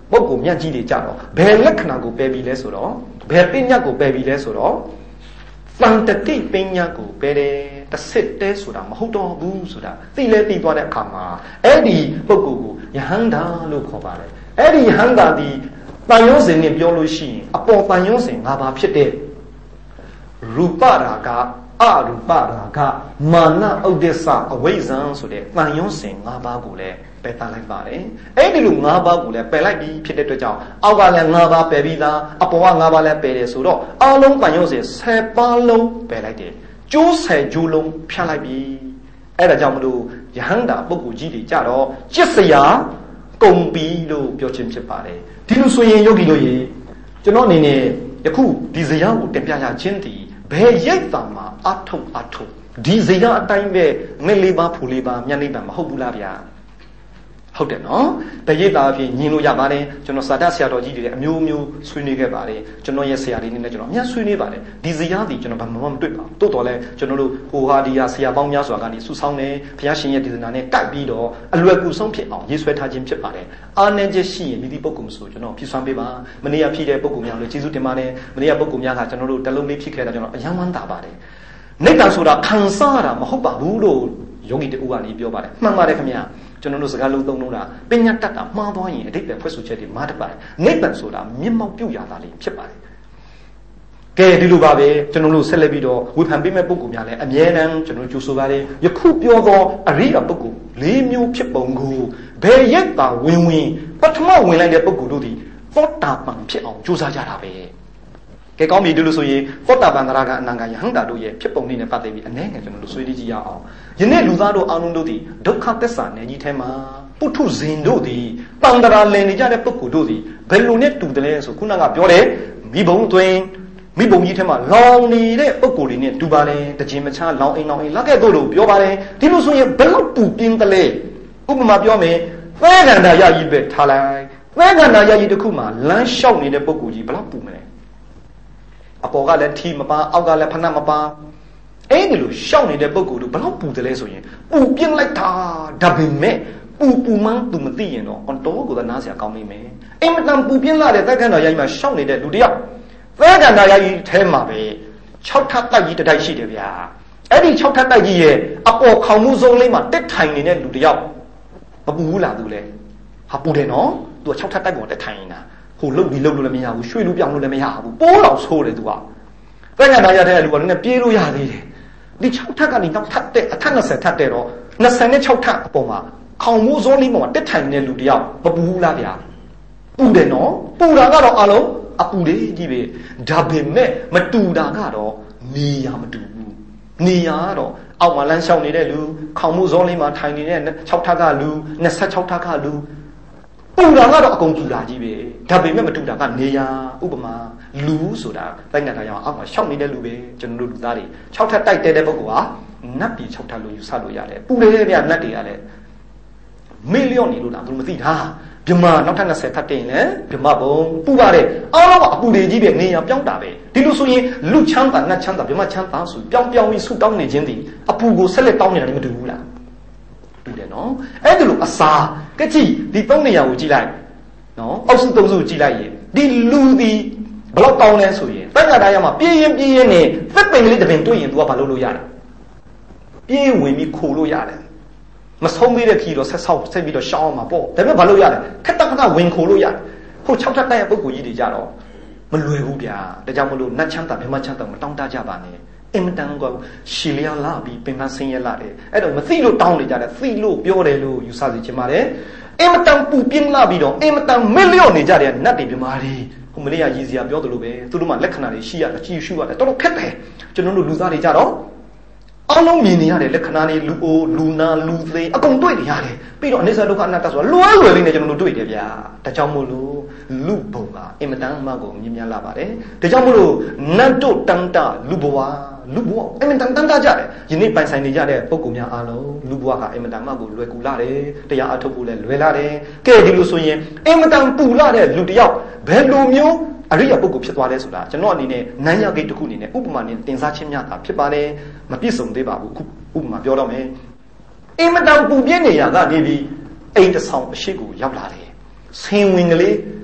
ပုဂ္ဂိုလ်မြတ်ကြီးတွေကြတော့ဘယ်လက္ခဏာကိုပယ်ပြီးလဲဆိုတော့ဘယ်ပညာကိုပယ်ပြီးလဲဆိုတော့သံတတိပညာကိုပယ်တယ်တစ်စစ်တဲဆိုတာမဟုတ်တော့ဘူးဆိုတာသိလဲသိသွားတဲ့အခါမှာအဲ့ဒီပုဂ္ဂိုလ်ကိုယဟန္တာလို့ခေါ်ပါတယ်အဲ့ဒီယဟန္တာဒီတန်ရုံးစဉ်နဲ့ပြောလို့ရှိရင်အပေါ်တန်ရုံးစဉ်၅ပါးဖြစ်တဲ့ရူပရာဂအရူပရာဂမာနဥဒိစ္စအဝိဇ္ဇံဆိုတဲ့တန်ရုံးစဉ်၅ပါးကိုလည်းပယ်တတ်လိုက်ပါတယ်အဲ့ဒီလို၅ပါးကိုလည်းပယ်လိုက်ပြီးဖြစ်တဲ့အတွက်ကြောင့်အောက်ကလည်း၅ပါးပယ်ပြီးသားအပေါ်က၅ပါးလည်းပယ်တယ်ဆိုတော့အလုံးတန်ရုံးစဉ်10ပါးလုံးပယ်လိုက်တယ်ကျိုး10ကျိုးလုံးဖြတ်လိုက်ပြီအဲ့ဒါကြောင့်မလို့ယဟန္တာပုဂ္ဂိုလ်ကြီးတွေကြတော့จิตစရာကုန်ပြီလို့ပြောခြင်းဖြစ်ပါတယ်ဒီလိုဆိုရင်ယောဂီတို့ရေကျွန်တော်အနေနဲ့ယခုဒီဇယားကိုတင်ပြရခြင်းတည်ဘယ်ရိပ်တာမှာအထုတ်ဒီဇယားအတိုင်းပဲငှက်လေးပါဖူလေးပါမျက်နှိပ်ပါမဟုတ်ဘူးလားဗျာဟုတ်တယ်နော်တရိပ်တာအဖြစ်ညင်လို့ရပါတယ်ကျွန်တော်စာတတ်ဆရာတော်ကြီးတွေအမျိုးမျိုးဆွေးနွေးခဲ့ပါတယ်ကျွန်တော်ရဲ့ဆရာတွေနဲ့ကျွန်တော်အများဆွေးနွေးပါတယ်ဒီဇယားဒီကျွန်တော်ဘာမှမတွေ့ပါဘူးတိုးတော်လဲကျွန်တော်တို့ဟိုဟာဒီဟာဆရာပေါင်းများစွာကနေစုဆောင်းတယ်ဘုရားရှင်ရဲ့ဒေသနာနဲ့တိုက်ပြီးတော့အလွယ်ကူဆုံးဖြစ်အောင်ရေးဆွဲထားခြင်းဖြစ်ပါတယ်အာဏာချက်ရှိရင်ဒီပုဂ္ဂိုလ်ဆိုကျွန်တော်ဖြည့်ဆွမ်းပေးပါမနေ့ကဖြည့်တဲ့ပုဂ္ဂိုလ်များလို့ကျေးဇူးတင်ပါတယ်မနေ့ကပုဂ္ဂိုလ်များကကျွန်တော်တို့တလုံးလေးဖြည့်ခဲ့တာကျွန်တော်အယံဝမ်းသာပါတယ်နိဗ္ဗာန်ဆိုတာခံစားရတာမဟုတ်ပါဘူးလို့ယောဂီတူကနေပြောပါတယ်မှန်ပါတယ်ခင်ဗျာကျွန်တော်တို့စကားလုံးသုံးတာပညာတတ်တာမှားသွားရင်အတိတ်ပဲဖွဲ့ဆိုချက်တွေမှားတတ်ပါတယ်နိဗ္ဗာန်ဆိုတာမျက်မှောက်ပြုရတာလေးဖြစ်ပါတယ်ကဲဒီလိုပါပဲကျွန်တော်တို့ဆက်လက်ပြီးတော့ဝေဖန်ပေးမဲ့ပုဂ္ဂိုလ်များလည်းအမြဲတမ်းကျွန်တော်ကြိုးဆိုပါတယ်ယခုပြောသောအရိယာပုဂ္ဂိုလ်၄မျိုးဖြစ်ပုံကိုဘယ်ရက်တာဝင်ပထမဝင်လိုက်တဲ့ပုဂ္ဂိုလ်တို့သည်သောတာပန်ဖြစ်အောင်ကြိုးစားကြတာပဲကဲကောင်းပြီဒီလိုဆိုရင်သောတာပန်သရကအနန္တယဟန္တာတို့ရဲ့ဖြစ်ပုံလေးနဲ့ပတ်သက်ပြီးအနည်းငယ်ကျွန်တော်တို့ဆွေးနွေးကြည့်ရအောင်ယနေ့လူသားတို့အားလုံးတို့သည်ဒုက္ခသစ္စာနယ်ကြီးထဲမှာပုထုဇဉ်တို့သည်တန်တရာလည်နေကြတဲ့ပုဂ္ဂိုလ်တို့သည်ဘယ်လိုနဲ့တူတယ်လဲဆိုခုနကပြောတယ်မိဘုံသွင်းမိဘုံကြီးထဲမှာလောင်နေတဲ့ပုဂ္ဂိုလ်တွေနဲ့တူပါလေတခြင်းမချလောင်အိမ်လက်ခဲ့တို့လို့ပြောပါတယ်ဒီလိုဆိုရင်ဘယ်လောက်ပူပြင်းတယ်လဲဥပမာပြောမယ်သဲကန္တာရကြီးပဲထားလိုက်သဲကန္တာရကြီးတစ်ခုမှာလမ်းလျှောက်နေတဲ့ပုဂ္ဂိုလ်ကြီးဘယ်လောက်ပူမလဲအပေါ်ကလည်းထီမပါအောက်ကလည်းဖဏမပါအဲ့ဒီလိုရှောက်နေတဲ့ပုဂ္ဂိုလ်တို့ဘယ်လောက်ပူတယ်လဲဆိုရင်ပူပြင်းလိုက်တာဒါပေမဲ့ပူမှန်းသူမသိရင်တော့တော့ကိုယ်ကနားစရာကောင်းနေမယ်အိမ်မတန်ပူပြင်းလာတဲ့သက္ကန့်တော်ယာကြီးမှာရှောက်နေတဲ့လူတယောက်သက္ကန့်တော်ယာကြီးထဲမှာပဲ6ထပ်တိုက်ကြီးတစ်တိုက်ရှိတယ်ဗျာအဲ့ဒီ6ထပ်တိုက်ကြီးရဲ့အပေါ်ခေါင်မှုစုံလေးမှာတက်ထိုင်နေတဲ့လူတယောက်မပူဘူးလားသူလဲဟာပူတယ်နော်သူက6ထပ်တိုက်ပေါ်တက်ထိုင်နေတာဟိုလှုပ်ပြီးလှုပ်လို့လည်းမရဘူးရွှေ့လို့ပြောင်းလို့လည်းမရဘူးပိုးတော်ဆိုးတယ်သူကသက္ကန့်တော်ရတဲ့လူကလည်းပြေးလို့ရသေးတယ်ဒီ6ထပ်ကနေနောက်ထပ်တဲ့အထက်20ထပ်တဲ့တော့26ထပ်အပေါ်မှာခေါင်မိုးစောလေးပေါ်မှာတက်ထိုင်နေတဲ့လူတယောက်မပူဘူးလားဗျာပူတယ်နော်ပူတာကတော့အလုံးအပူလေးကြီးပဲဒါပေမဲ့မတူတာကတော့နေရမတူဘူးနေရကတော့အောက်မှာလမ်းလျှောက်နေတဲ့လူခေါင်မိုးစောလေးမှာထိုင်နေတဲ့6ထပ်ကလူ26ထပ်ကလူပူတာကတော့အကုန်ပူတာကြီးပဲဒါပေမဲ့မတူတာကနေရဥပမာလူဆိုတာတိုက်နေတာရအောင်အောက်မှာရှောက်နေတဲ့လူပဲကျွန်တော်တို့လူသားတွေ6ထပ်တိုက်တဲ့ပုဂ္ဂိုလ်ဟာနတ်ပြည်6ထပ်လို့ယူဆလို့ရတယ်ပူတယ်ဗျာနတ်တွေကလည်းမေလျော့နေလို့လားသူမသိတာဗြဟ္မာနောက်ထပ်20ထပ်တင်လေဗြဟ္မာဘုံပူပါတယ်အားလုံးကအပူတွေကြီးပဲနေရပြောင်းတာပဲဒီလိုဆိုရင်လူချမ်းသာနတ်ချမ်းသာဗြဟ္မာချမ်းသာဆိုပြောင်းပြီးဆူတောင်းနေခြင်းသည်အပူကိုဆက်လက်တောင်းနေတာလည်းမတူဘူးလားတူတယ်နော်အဲ့ဒါလိုအစာကကြည့်ဒီ3နေရာကိုကြည့်လိုက်နော်အောက်စု3စုကြည့်လိုက်ရင်ဒီလူသည်ဘလောက်တောင်းလဲဆိုရင်တက္ကတာရမှာပြင်းရင်နဲ့သက်ပင်ကလေးတစ်ပင်တွေ့ရင် तू ကဘာလုပ်လို့ရလဲပြေးဝင်ပြီးခိုလို့ရတယ်မဆုံးသေးတဲ့ခီတော့ဆက်ပြီးတော့ရှောင်းအောင်မှာပေါ့ဒါပေမဲ့ဘာလို့ရလဲခက်တဝင်ခိုလို့ရတယ်ဟို6ထပ်တိုက်ရဲ့ပုဂ္ဂိုလ်ကြီးတွေကြတော့မလွယ်ဘူးဗျာဒါကြောင့်မလို့နတ်ချမ်းသာမြမချမ်းသာမတောင်းတကြပါနဲ့အင်မတန်ကရှီလျာလာပြီးပင်ပန်းဆင်းရဲလာတယ်အဲ့တော့မသိလို့တောင်းနေကြတယ်သိလို့ပြောတယ်လို့ယူဆစီချင်ပါတယ်အင်မတန်ပူပြင်းလာပြီးတော့အင်မတန်မလျော့နေကြတဲ့နတ်တွေမြမာတွေဟိုမနေ့ကရည်စရာပြောသလိုပဲသူတို့မှလက္ခဏာတွေရှိရတယ်ကြည်ရှုရတယ်တော်တော်ခက်တယ်ကျွန်တော်တို့လူသားတွေကြတော့အလုံးမြင်နေရတယ်လက္ခဏာတွေလူအိုလူနာလူသေးအကုန်တွေ့နေရတယ်ပြီးတော့အနိစ္စဒုက္ခအနတ္တဆိုတာလွယ်လေးနဲ့ကျွန်တော်တို့တွေ့တယ်ဗျာဒါကြောင့်မို့လို့လူဘုံကအင်မတန်မှကိုမြင်များလာပါတယ်ဒါကြောင့်မို့လို့နတ်တို့တန်တလူဘဝအင်မတန်တန်တကြတယ်ယနေ့ပိုင်ဆိုင်နေကြတဲ့ပုဂ္ဂိုလ်များအားလုံးလူဘဝကအင်မတန်မှကိုလွယ်ကူလာတယ်တရားအထုတ်ဖို့လည်းလွယ်လာတယ်ကဲဒီလိုဆိုရင်အင်မတန်ပူလာတဲ့လူတယောက်ဘယ်လိုမျိုးအရိယာပုဂ္ဂိုလ်ဖြစ်သွားလဲဆိုတာကျွန်တော်အနေနဲ့နန်းရဂိတ်တစ်ခုအနေနဲ့ဥပမာနဲ့တင်စားချင်းများတာဖြစ်ပါတယ်မပြည့်စုံသေးပါဘူးဥပမာပြောတော့မယ်အင်မတန်ပူပြင်းနေရကနေပြီးအိမ်တစ်ဆောင်အရှိကိုရောက်လာတယ်ဆင်းဝင်ကလေး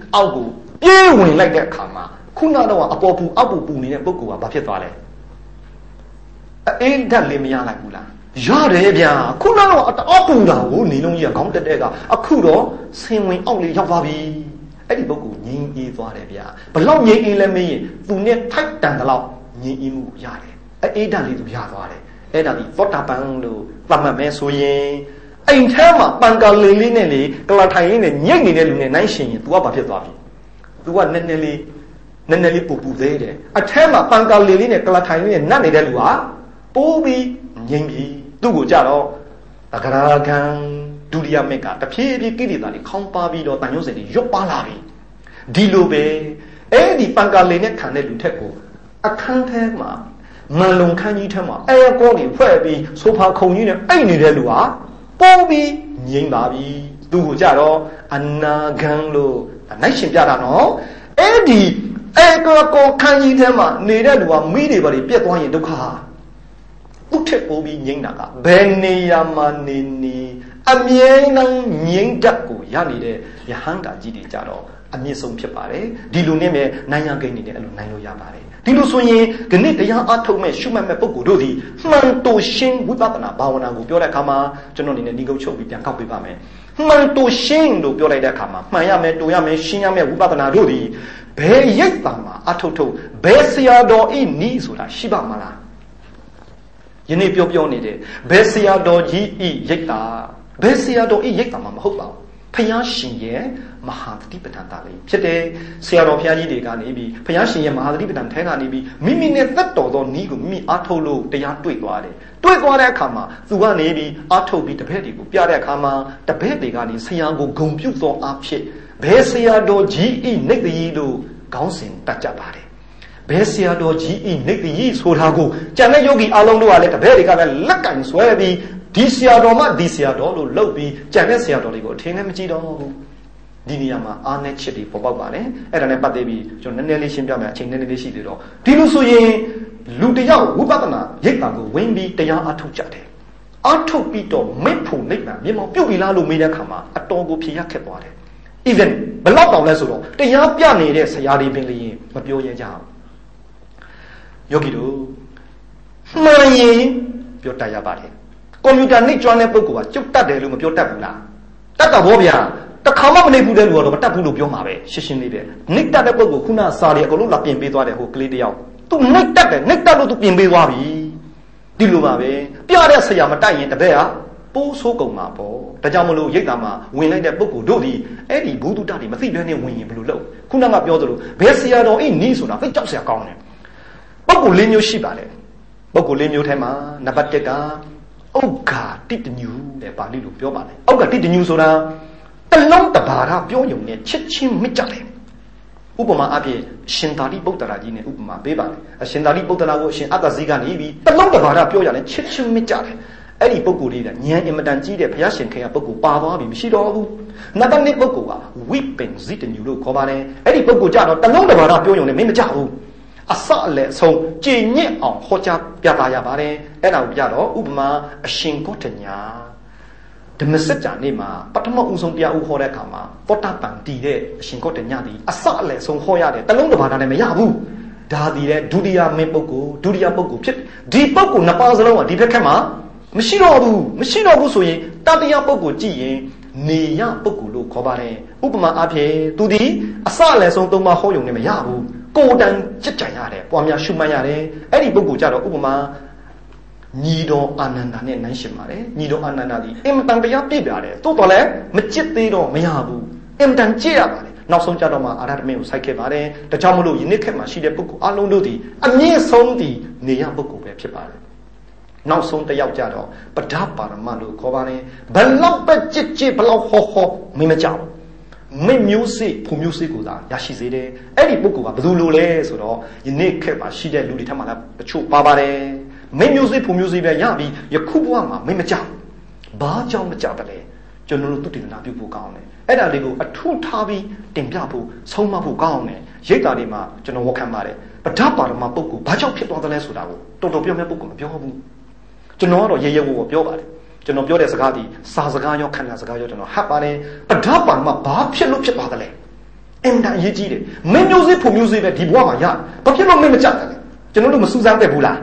အောက်ကိုပြေးဝင်လိုက်တဲ့အခါမှာခုနတော့အပေါ်ပူအောက်ပူပူနေတဲ့ပုဂ္ဂိုလ်ကဘာဖြစ်သွားလဲအေးဓာတ်လေးမရလိုက်ဘူးလားရတယ်ဗျာခုနတော့အောက်ပူတာကိုနေလုံးကြီးကခေါင်းတက်တဲ့ကအခုတော့ဆင်ဝင်အောက်လေးရောက်သွားပြီအဲ့ဒီပုဂ္ဂိုလ်ငြိမ်းအေးသွားတယ်ဗျာဘလောက်ငြိမ်းအေးလဲမင်းသူနဲ့ထိုက်တန်တဲ့လောက်ငြိမ်းအေးမှုရတယ်အေးဓာတ်လေးသူရသွားတယ်အဲ့ဒါဒီသောတာပန်လို့သတ်မှတ်မယ်ဆိုရင်အိမ်ထဲမှာပန်ကာလေးလေးနဲ့လေကလာထိုင်လေးနဲ့ညိတ်နေတဲ့လူနဲ့နိုင်ရှင်ရင် तू ကဘာဖြစ်သွားပြီ तू ကနည်းနည်းလေးပူပူသေးတယ်အထဲမှာပန်ကာလေးလေးနဲ့ကလာထိုင်လေးနဲ့နတ်နေတဲ့လူဟာပိုးပြီးငြိမ်ပြီသူ့ကိုကြတော့တဂရာကံဒုတိယမက်ကတဖြည်းဖြည်းကိလေသာတွေခေါင်းပါပြီးတော့တန်ရုံးစင်တွေရွတ်ပါလာပြီဒီလိုပဲအဲ့ဒီပန်ကာလေးနဲ့ခံတဲ့လူထက်ကိုအခန်းထဲမှာမန်လုံခန်းကြီးထဲမှာအဲကောနေဖွဲ့ပြီးဆိုဖာခုံကြီးနဲ့အိတ်နေတဲ့လူဟာပိုးပြီးငြိမ်ပါပြီသူ့ကိုကြတော့အနာဂံလို့နိုင်ရှင်ပြတာနော်အဲ့ဒီအဲကောခန်းကြီးထဲမှာနေတဲ့လူဟာမိတွေပါပြက်သွားရင်ဒုက္ခသူ့ထက်ပိုးပြီးငြိမ်တာကဘယ်နေရာမှာနေအမြဲတမ်းငြိမ်တတ်ကိုရနေတဲ့ယဟန္တာကြီးတွေကြတော့အမြင့်ဆုံးဖြစ်ပါတယ်ဒီလိုနဲ့ပဲနိုင်ရကိန်းနေတယ်အဲ့လိုနိုင်လို့ရပါတယ်ဒီလိုဆိုရင်ခဏတရားအထုတ်မဲ့ရှုမှတ်မဲ့ပုဂ္ဂိုလ်တို့သည်မှန်တူရှင်းဝိပဿနာဘာဝနာကိုပြောတဲ့အခါမှာကျွန်တော်အနေနဲ့ဒီကုတ်ချုပ်ပြီးပြန်ကောက်ပေးပါမယ်မှန်တူရှင်းလို့ပြောလိုက်တဲ့အခါမှာမှန်ရမယ်တူရမယ်ရှင်းရမယ်ဝိပဿနာတို့သည်ဘယ်ရိပ်တာမှာအထုတ်ဘယ်ဆရာတော်ဤနီးဆိုတာရှိပါမလားယနေ့ပြောနေတယ်ဘယ်ဆရာတော်ကြီးဤရိပ်တာဘယ်ဆရာတော်ဤရိပ်တာမှာမဟုတ်ပါဘူးဖယားရှင်ရဲ့မဟာသတိပဋ္ဌာန်သားလေးဖြစ်တယ်ဆရာတော်ဘုရားကြီးတွေကနေပြီးဖယားရှင်ရဲ့မဟာသတိပဋ္ဌာန်ထဲကနေပြီးမိမိနဲ့သက်တော်သောနီးကိုမိမိအားထုတ်လို့တရားတွေ့သွားတယ်တွေ့သွားတဲ့အခါမှာသူကနေပြီးအားထုတ်ပြီးတပည့်တွေကိုပြတဲ့အခါမှာတပည့်တွေကနေဆရာကိုဂုဏ်ပြုသောအဖြစ်ဘယ်ဆရာတော်ကြီးဤနိတ်တည်းလို့ခေါင်းစဉ်တတ်ကြပါတယ်ဘယ်ဆရာတော်ကြီးဤနိတ်တည်းဆိုတာကိုကျန်တဲ့ယောဂီအလုံးတို့ကလည်းတပည့်တွေကလည်းလက်ကင်ဆွဲပြီးဒီဆရာတော်မှဒီဆရာတော်လို့လှုပ်ပြီးကြံတဲ့ဆရာတော်တွေကိုအထင်နဲ့မကြည့်တော့ဘူးဒီနေရာမှာအားနဲ့ချစ်တွေပေါ်ပေါက်ပါတယ်အဲ့ဒါနဲ့ပတ်သက်ပြီးကျွန်တော်နည်းနည်းလေးရှင်းပြမယ်အချိန်နည်းနည်းလေးရှိသေးတော့ဒီလိုဆိုရင်လူတယောက်ဝိပဿနာရိပ်တာကိုဝင်ပြီးတရားအထုတ်ကြတယ်အထုတ်ပြီးတော့မိဖို့နိဗ္ဗာန်မြေမောင်ပြုတ်ပြီလားလို့မေးတဲ့အခါမှာအတော်ကိုဖြေရခက်သွားတယ် even ဘယ်လောက်တောင်လဲဆိုတော့တရားပြနေတဲ့ဆရာတွေပင်လျင်မပြောရကြဘူးယောဂီတို့မှန်ရင်ပြောတတ်ရပါတယ်ကွန်ပျူတာနှိပ်ကျွမ်းတဲ့ပုဂ္ဂိုလ်ကကျုပ်တတ်တယ်လို့မပြောတတ်ဘူးလားတတ်တာဗောဗျာတခါမှမနှိပ်ဘူးတဲ့လူကတော့မတတ်ဘူးလို့ပြောမှာပဲရှင်းရှင်းလေးပဲနှိပ်တတ်တဲ့ပုဂ္ဂိုလ်ခုနစာတွေအကုန်လုံးလာပြင်ပေးသွားတယ်ဟိုကလေးတယောက်သူနှိပ်တတ်တယ်နှိပ်တတ်လို့သူပြင်ပေးသွားပြီဒီလိုပါပဲပြတဲ့ဆရာမတိုက်ရင်တပည့်ဟာပိုးဆိုးကုန်မှာပေါ့ဒါကြောင့်မလို့ရိတ်တာမှာဝင်လိုက်တဲ့ပုဂ္ဂိုလ်တို့ဒီအဲ့ဒီဘုဒ္ဓတတွေမသိဘဲနဲ့ဝင်ရင်ဘယ်လိုလုပ်ခုနကပြောသလိုဘယ်ဆရာတော်အိနီးဆိုတာသိကြောက်ဆရာကောင်းတယ်ပုဂ္ဂိုလ်၄မျိုးရှိပါတယ်ပုဂ္ဂိုလ်၄မျိုးထဲမှာနံပါတ်1ကဥက္ခာတိတညူတဲ့ပါဠိလိုပြောပါတယ်ဥက္ခာတိတညူဆိုတာတလုံးတဘာရပြောယုံနဲ့ချစ်ချင်းမကြတယ်ဥပမာအဖြစ်ရှင်သာရိပုတ္တရာကြီးနဲ့ဥပမာပေးပါတယ်အရှင်သာရိပုတ္တရာကိုအရှင်အတ္တဇိကနေပြီးတလုံးတဘာရပြောရတယ်ချစ်ချင်းမကြတယ်အဲ့ဒီပုဂ္ဂိုလ်လေးကဉာဏ်အင်မတန်ကြီးတဲ့ဘုရားရှင်ခင်ကပုဂ္ဂိုလ်ပါသွားပြီမရှိတော့ဘူးနံပါတ်2ပုဂ္ဂိုလ်ကဝိပင်ဇိတညူလို့ခေါ်ပါတယ်အဲ့ဒီပုဂ္ဂိုလ်ကြတော့တလုံးတဘာရပြောယုံနဲ့မင်းမကြဘူးအစအလည်းအဆုံးကြည်ညက်အောင်ဟောကြားပြသရပါတယ်အဲ့ဒါကိုပြတော့ဥပမာအရှင်ဂေါတညာဓမ္မစကြာနေ့မှာပထမဦးဆုံးတရားဥဟောတဲ့အခါမှာသောတာပန်တည်တဲ့အရှင်ဂေါတညာဒီအစအလည်းအဆုံးဟောရတယ်တလုံးတဘာရနဲ့မရဘူးဒါဒီတဲ့ဒုတိယမင်းပုဂ္ဂိုလ်ဒုတိယပုဂ္ဂိုလ်ဖြစ်ဒီပုဂ္ဂိုလ်နှစ်ပါးစလုံးကဒီဘက်ခက်မှာမရှိတော့ဘူးဆိုရင်တတိယပုဂ္ဂိုလ်ကြည့်ရင်နေရပုဂ္ဂိုလ်လို့ခေါ်ပါတယ်ဥပမာအဖြစ်သူဒီအစအလည်းဆုံးသုံးပါးဟောယုံနဲ့မရဘူးကိုယ်တန်ကြည်ကြံရတယ်ပွားများရှုမှတ်ရတယ်အဲ့ဒီပုဂ္ဂိုလ်ကြတော့ဥပမာညီတော်အာနန္ဒာနဲ့နိုင်ရှင်ပါတယ်ညီတော်အာနန္ဒာဒီအင်မတန်တရားပြည့်ပြတယ်တိုးတော်လည်းမကြစ်သေးတော့မရဘူးအင်မတန်ကြည့်ရပါတယ်နောက်ဆုံးကြတော့မှအာရတမင်းကိုစိုက်ခဲ့ပါတယ်ဒါကြောင့်မလို့ယနေ့ခေတ်မှာရှိတဲ့ပုဂ္ဂိုလ်အလုံးတို့ဒီအမြင့်ဆုံးဒီနေရပုဂ္ဂိုလ်ပဲဖြစ်ပါတယ်နောက်ဆုံးတစ်ယောက်ကြတော့ပဒပါရမလို့ခေါ်ပါတယ်ဘလောက်ပဲကြစ်ဘလောက်ဟောမင်းမကြောက်မိမျိုးစိဖူမျိုးစိကိုသာရရှိစေတယ်အဲ့ဒီပုဂ္ဂိုလ်ကဘယ်သူလိုလဲဆိုတော့ယနေ့ခေတ်မှာရှိတဲ့လူတွေထက်မှလည်းတချို့ပါပါတယ်မိမျိုးစိဖူမျိုးစိပဲရပြီးယခုဘဝမှာမင်းမကြောက်ဘာကြောင့်မကြောက်တယ်လဲကျွန်တော်တို့သူတည်နာပြုဖို့ကောင်းတယ်အဲ့ဒါလေးကိုအထူးထားပြီးတင်ပြဖို့ဆုံးမဖို့ကောင်းတယ်ရိတ်တာတွေမှာကျွန်တော်ဝတ်ခံပါတယ်ပဒပါရမပုဂ္ဂိုလ်ဘာကြောင့်ဖြစ်သွားတယ်လဲဆိုတာကိုတော်တော်ပြောမဲ့ပုဂ္ဂိုလ်မပြောဘူးကျွန်တော်ကတော့ရေရေဝဝပြောပါတယ်ကျွန်တော်ပြောတဲ့စကားဒီစာစကားရောခန္ဓာစကားရောကျွန်တော်ဟတ်ပါတယ်ပဒပါရမဘာဖြစ်လို့ဖြစ်သွားတယ်လဲ em đã ý chí đấy mấy music về thì bùa mà ya bao nhiêu lâu mấy mà chặt cho nó được một số gian về bù là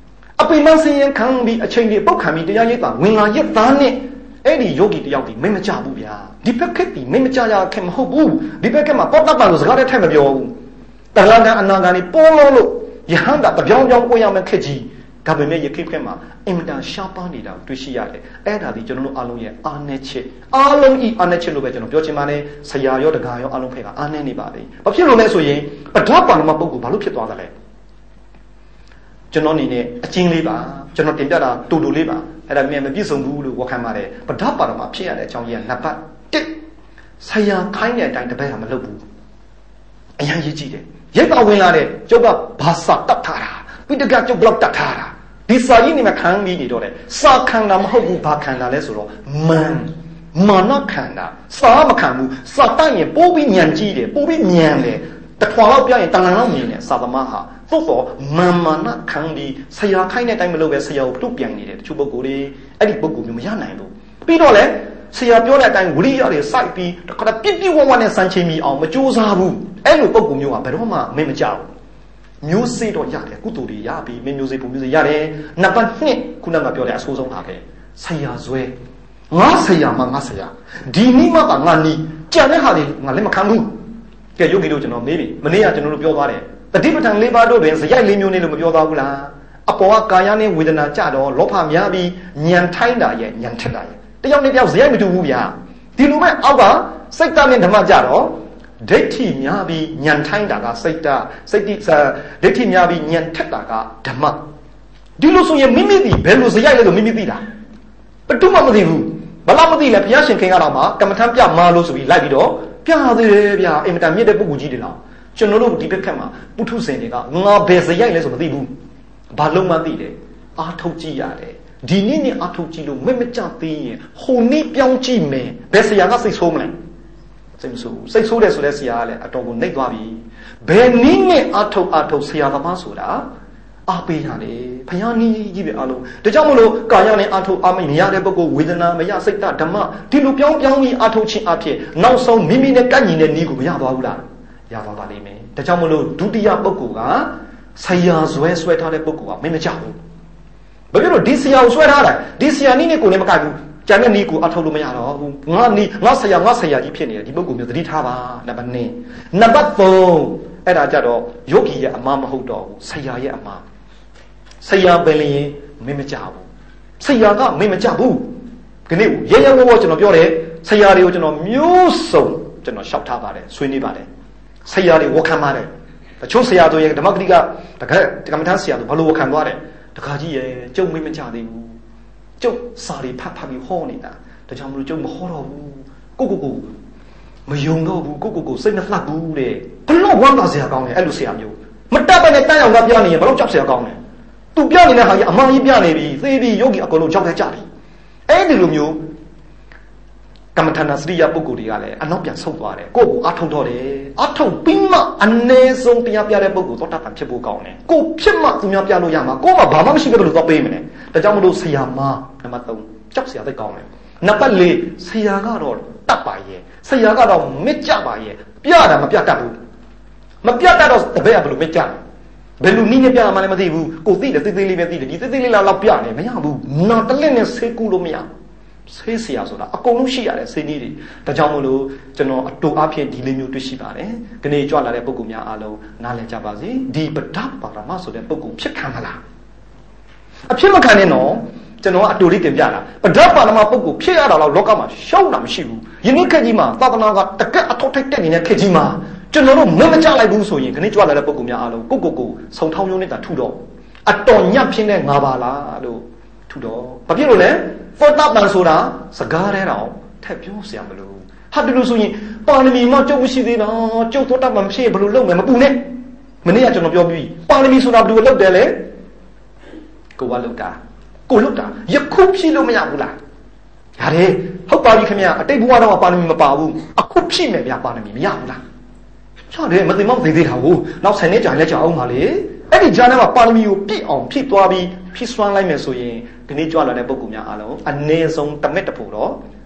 à bây giờ sinh khang bị trên địa bốc khang bịတရားရေးပါဝင်လာရက်သားနဲ့အဲ့ဒီယောဂီတယောက်ဒီမိမချဘူးဗျာဒီဘက်ခက်ဒီမိမချရခင်မဟုတ်ဘူးဒီဘက်ကမှာပေါ့တပ်ပန်လို့စကားတည်းထိုက်မပြောဘူးတန်လာကအနာဂါနေပေါ်လို့ယဟန်တာတပြောင်းပြောင်းကိုရမယ်ခက်ကြီးဒါပေမဲ့ယခိခက်မှာအင်မတန်ရှားပါနေတာတွေ့ရှိရတယ်အဲ့ဒါဒီကျွန်တော်တို့အားလုံးရဲ့အားနည်းချက်အားလုံးဤအားနည်းချက်လို့ပဲကျွန်တော်ပြောချင်ပါတယ်ဆရာရောတကာရောအားလုံးဖက်ကအားနည်းနေပါလေဘာဖြစ်လို့လဲဆိုရင်ပဓာပါဏမပုဂ္ဂိုလ်ဘာလို့ဖြစ်သွားသလဲကျွန်တော်အနေနဲ့အချင်းလေးပါကျွန်တော်တင်ပြတာတူတူလေးပါအဲ့ဒါမြန်မပြည့်စုံဘူးလို့ဝခံပါတယ်ပဓာပါဏမဖြစ်ရတဲ့အကြောင်းကြီးကနံပါတ်1ဆရာခိုင်းတဲ့အတိုင်းတပည့်ကမလုပ်ဘူးအရင်ရေးကြည့်တယ်ရိတ်ပါဝင်လာတဲ့ကျုပ်ကဘာသာတတ်ထားတာပိဋကကျုပ်ဘလောက်တတ်ထားတာဒီစာရင်းနေမှာခံပြီးနေတော့တယ်စာခံတာမဟုတ်ဘူးဘာခံတာလဲဆိုတော့မာနခံတာစာမခံဘူးစာတတ်ရင်ပိုးပြီးညံကြီးတယ်ပိုးပြီးညံတယ်တထွာလောက်ပြရင်တန်လန်လောက်မြင်တယ်စာသမားဟာသို့တော့မာနခံပြီးဆရာခိုင်းတဲ့အတိုင်းမလုပ်ပဲဆရာကိုပြုတ်ပြန်နေတယ်တချို့ပုဂ္ဂိုလ်တွေအဲ့ဒီပုဂ္ဂိုလ်မျိုးမရနိုင်ဘူးပြီးတော့လေဆရာပြောတဲ့အတိုင်းဝိရိယတွေစိုက်ပြီးတခါတည်းပြည့်ဝဝနဲ့စံချိန်မီအောင်မကြိုးစားဘူးအဲ့လိုပုဂ္ဂိုလ်မျိုးကဘယ်တော့မှမင်းမကြောက်မျိုးစေ့တော့ရတယ်ကုသိုလ်တွေရပြီးမင်းမျိုးစေ့ပုံမျိုးစေ့ရတယ်နံပါတ်2ခုနကပြောတဲ့အဆိုးဆုံးအားပဲဆရာဇွဲငါဆရာမငါဆရာဒီနိမကငါနီးကြံတဲ့ဟာတွေငါလည်းမခံဘူးကဲယုတ်ကြီးတို့ကျွန်တော်မေးပြီမနေ့ကကျွန်တော်တို့ပြောသွားတယ်တတိပဋ္ဌာန်၄ပါးတို့တွင်ဇယိုက်၄မျိုးနေလို့မပြောသွားဘူးလားအပေါ်ကကာယနဲ့ဝေဒနာကြတော့လောဘများပြီးညံထိုင်းတာရဲ့ညံထက်တာရဲ့တယောက်နဲ့တယောက်ဇယိုက်မတူဘူးဗျာဒီလိုမဲ့အောက်ကစိတ်တနဲ့ဓမ္မကြတော့ဒိဋ္ဌိများပြီးညံထိုင်းတာကစိတ်တစိတ်တိဒိဋ္ဌိများပြီးညံထက်တာကဓမ္မဒီလိုဆိုရင်မိမိဒီဘယ်လိုဇယိုက်လဲလို့မိမိသိတာဘယ်သူမှမသိဘူးဘလားမသိလဲဘုရားရှင်ခင်ကတော့မှကမ္မထမ်းပြမာလို့ဆိုပြီးလိုက်ပြီးတော့ပြသေးတယ်ဗျာအင်မတန်မြင့်တဲ့ပုဂ္ဂိုလ်ကြီးတွေလားကျွန်တော်တို့ဒီဘက်ခက်မှာပုထုဇဉ်တွေကငါဘယ်ဇယိုက်လဲဆိုမသိဘူးဘာလုံးမသိတယ်အာထုတ်ကြည့်ရတယ်ဒီနေ့နဲ့အာထုတ်ကြည့်လို့မကြသေးရင်ဟိုနေ့ပြောင်းကြည့်မယ်ဘယ်ဆရာကစိတ်ဆိုးမလဲစိတ်မဆိုးစိတ်ဆိုးတယ်ဆိုတဲ့ဆရာကလည်းအတော်ကိုနှိပ်သွားပြီဘယ်နည်းနဲ့အာထုတ်ဆရာသမားဆိုတာအားပေးရတယ်ဘုရားနည်းကြီးပဲအားလုံးဒါကြောင့်မလို့ကာယနဲ့အာထုတ်အားမရတဲ့ပုဂ္ဂိုလ်ဝေဒနာမရစိတ်ဓမ္မဒီလိုပြောင်းပြီးအာထုတ်ခြင်းအဖြစ်နောက်ဆုံးမိမိနဲ့ကန့်ညီတဲ့နည်းကိုမရသွားဘူးလားရသွားပါလိမ့်မယ်ဒါကြောင့်မလို့ဒုတိယပုဂ္ဂိုလ်ကဆရာဆွဲထားတဲ့ပုဂ္ဂိုလ်ကမင်းမကြောက်ဘူးဘာဖြစ်လို့ဒီဆရာကိုဆွဲထားတယ်ဒီဆရာနည်းနဲ့ကိုလည်းမကိုက်ဘူးကျန်တဲ့နည်းကိုအထုတ်လို့မရတော့ဘူးငါနည်းငါဆရာကြီးဖြစ်နေတယ်ဒီပုဂ္ဂိုလ်မျိုးသတိထားပါနံပါတ်2နံပါတ်3အဲ့ဒါကြတော့ယောဂီရဲ့အမှားမဟုတ်တော့ဘူးဆရာရဲ့အမှားဆရာပင်လျင်မင်းမကြောက်ဘူးဆရာကမင်းမကြောက်ဘူးဒီနေ့ရဲရဲဝဝကျွန်တော်ပြောတယ်ဆရာတွေကိုကျွန်တော်မျိုးစုံကျွန်တော်ရှောက်ထားပါတယ်ဆွေးနွေးပါတယ်ဆရာတွေဝခံပါတယ်တချို့ဆရာတို့ရဲ့ဓမ္မဂတိကတကယ်ကမ္မထမ်းဆရာတို့ဘလို့ဝခံသွားတယ်တခါကြီးရဲ့ကျုပ်မင်းမကြသေးဘူးကျုပ်စာတွေဖတ်ပြီးဟောနေတာဒါကြောင့်မလို့ကျုပ်မဟောတော့ဘူးကိုမယုံတော့ဘူးကိုစိတ်မလှဘူးတဲ့ဘလို့ဝမ်းသာဆရာကောင်းတယ်အဲ့လိုဆရာမျိုးမတတ်ပဲနဲ့တန်းအောင်ကပြနေရင်ဘလို့ကြောက်ဆရာကောင်းတယ်သူပြနေတဲ့ဟာကြီးအမှန်ကြီးပြနေပြီသေပြီးယောဂီအကုန်လုံးကြောက်တတ်ကြပြီအဲ့ဒီလိုမျိုးကမ္မထာနာစရိယပုဂ္ဂိုလ်တွေကလည်းအနောက်ပြန်ဆုတ်သွားတယ်ကိုယ့်ကိုအထုတ်တော့တယ်အထုတ်ပြီးမှအ ਨੇ ဆုံးတရားပြတဲ့ပုဂ္ဂိုလ်သောတာပန်ဖြစ်ဖို့ကောင်းတယ်ကိုဖြစ်မှသူများပြလို့ရမှာကိုယ်မှဘာမှမရှိဘူးလို့သွားပေးမယ်ဒါကြောင့်မလို့ဆရာမနံပါတ်3ကြောက်ဆရာသိကောင်းတယ်နံပါတ်4ဆရာကတော့တတ်ပါရဲ့ဆရာကတော့မကြပါရဲ့ပြတာမပြတတ်ဘူးမပြတတ်တော့တပည့်ကဘယ်လိုမကြဘယ်လိုနည်းနဲ့ပြမှလည်းမသိဘူးကိုသိတယ်သေးသေးလေးပဲသိတယ်ဒီသေးသေးလေးလောက်ပြနေမရဘူးနာတလက်နဲ့ဆေးကူလို့မရဆေးဆရာဆိုတာအကုန်လုံးရှိရတယ်ဆေးနည်းတွေဒါကြောင့်မလို့ကျွန်တော်အတူအဖြစ်ဒီလေးမျိုးတွေ့ရှိပါတယ်ခဏကြွလာတဲ့ပုဂ္ဂိုလ်များအားလုံးနားလည်ကြပါစေဒီပဒပါရမဆိုတဲ့ပုဂ္ဂိုလ်ဖြစ်ခံမလားအဖြစ်မခံနဲ့တော့ကျွန်တော်အတူလေးတင်ပြတာပဒပါရမပုဂ္ဂိုလ်ဖြစ်ရတာတော့လောကမှာရှုံးတာမရှိဘူးယနေ့ခေတ်ကြီးမှာသာသနာကတကက်အထောက်ထိုက်တက်နေတဲ့ခေတ်ကြီးမှာကျွန်တော်တို့မကြလိုက်ဘူးဆိုရင်ခဏကြွလာတဲ့ပုဂ္ဂိုလ်များအားလုံးကိုဆုံထောင်းမျိုးနဲ့တာထုတော့အတော်ညပ်ဖြစ်တဲ့ငါပါလားလို့ထုတော့ဘာဖြစ်လို့လဲသောတာပန်ဆိုတာစကားတဲ့တော့ထက်ပြောစရာမလိုဟာဒီလိုဆိုရင်ပါရမီမကျုပ်မရှိသေးတော့ကျုပ်သောတာပန်ဖြစ်ဘယ်လိုလုပ်မယ်မပူနဲ့မနေ့ကကျွန်တော်ပြောပြီးပါရမီဆိုတာဘယ်လိုလုပ်တယ်လဲကိုကလုပ်တာယခုဖြစ်လို့မရဘူးလားရတယ်ဟုတ်ပါပြီခင်ဗျာအတိတ်ဘဝတော့ပါရမီမပါဘူးအခုဖြစ်မယ်ဗျာပါရမီမရဘူးလားရတယ်မသိမောက်သေးတာဟုတ်နောက်10နှစ်ကြာလက်ကြာအောင်ပါလေအဲ့ဒီဂျာနဲ့မှာပါရမီကိုပြည့်အောင်ဖြစ်သွားပြီးဖြစ်စွမ်းလိုက်မယ်ဆိုရင်ဒီနေ့ကြွလာတဲ့ပုဂ္ဂိုလ်များအားလုံးအနည်းဆုံးတစ်မိနစ်တဖို့တော့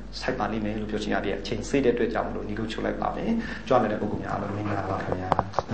စိုက်ပါလိမ့်မယ်လို့ပြောချင်ရတဲ့အချိန်စိတ်တဲ့အတွက်ကြောင့်မလို့ဒီလိုချုပ်လိုက်ပါမယ်ကြွားမယ်တဲ့ပုဂ္ဂိုလ်များအားလုံးမင်္ဂလာပါခင်ဗျာ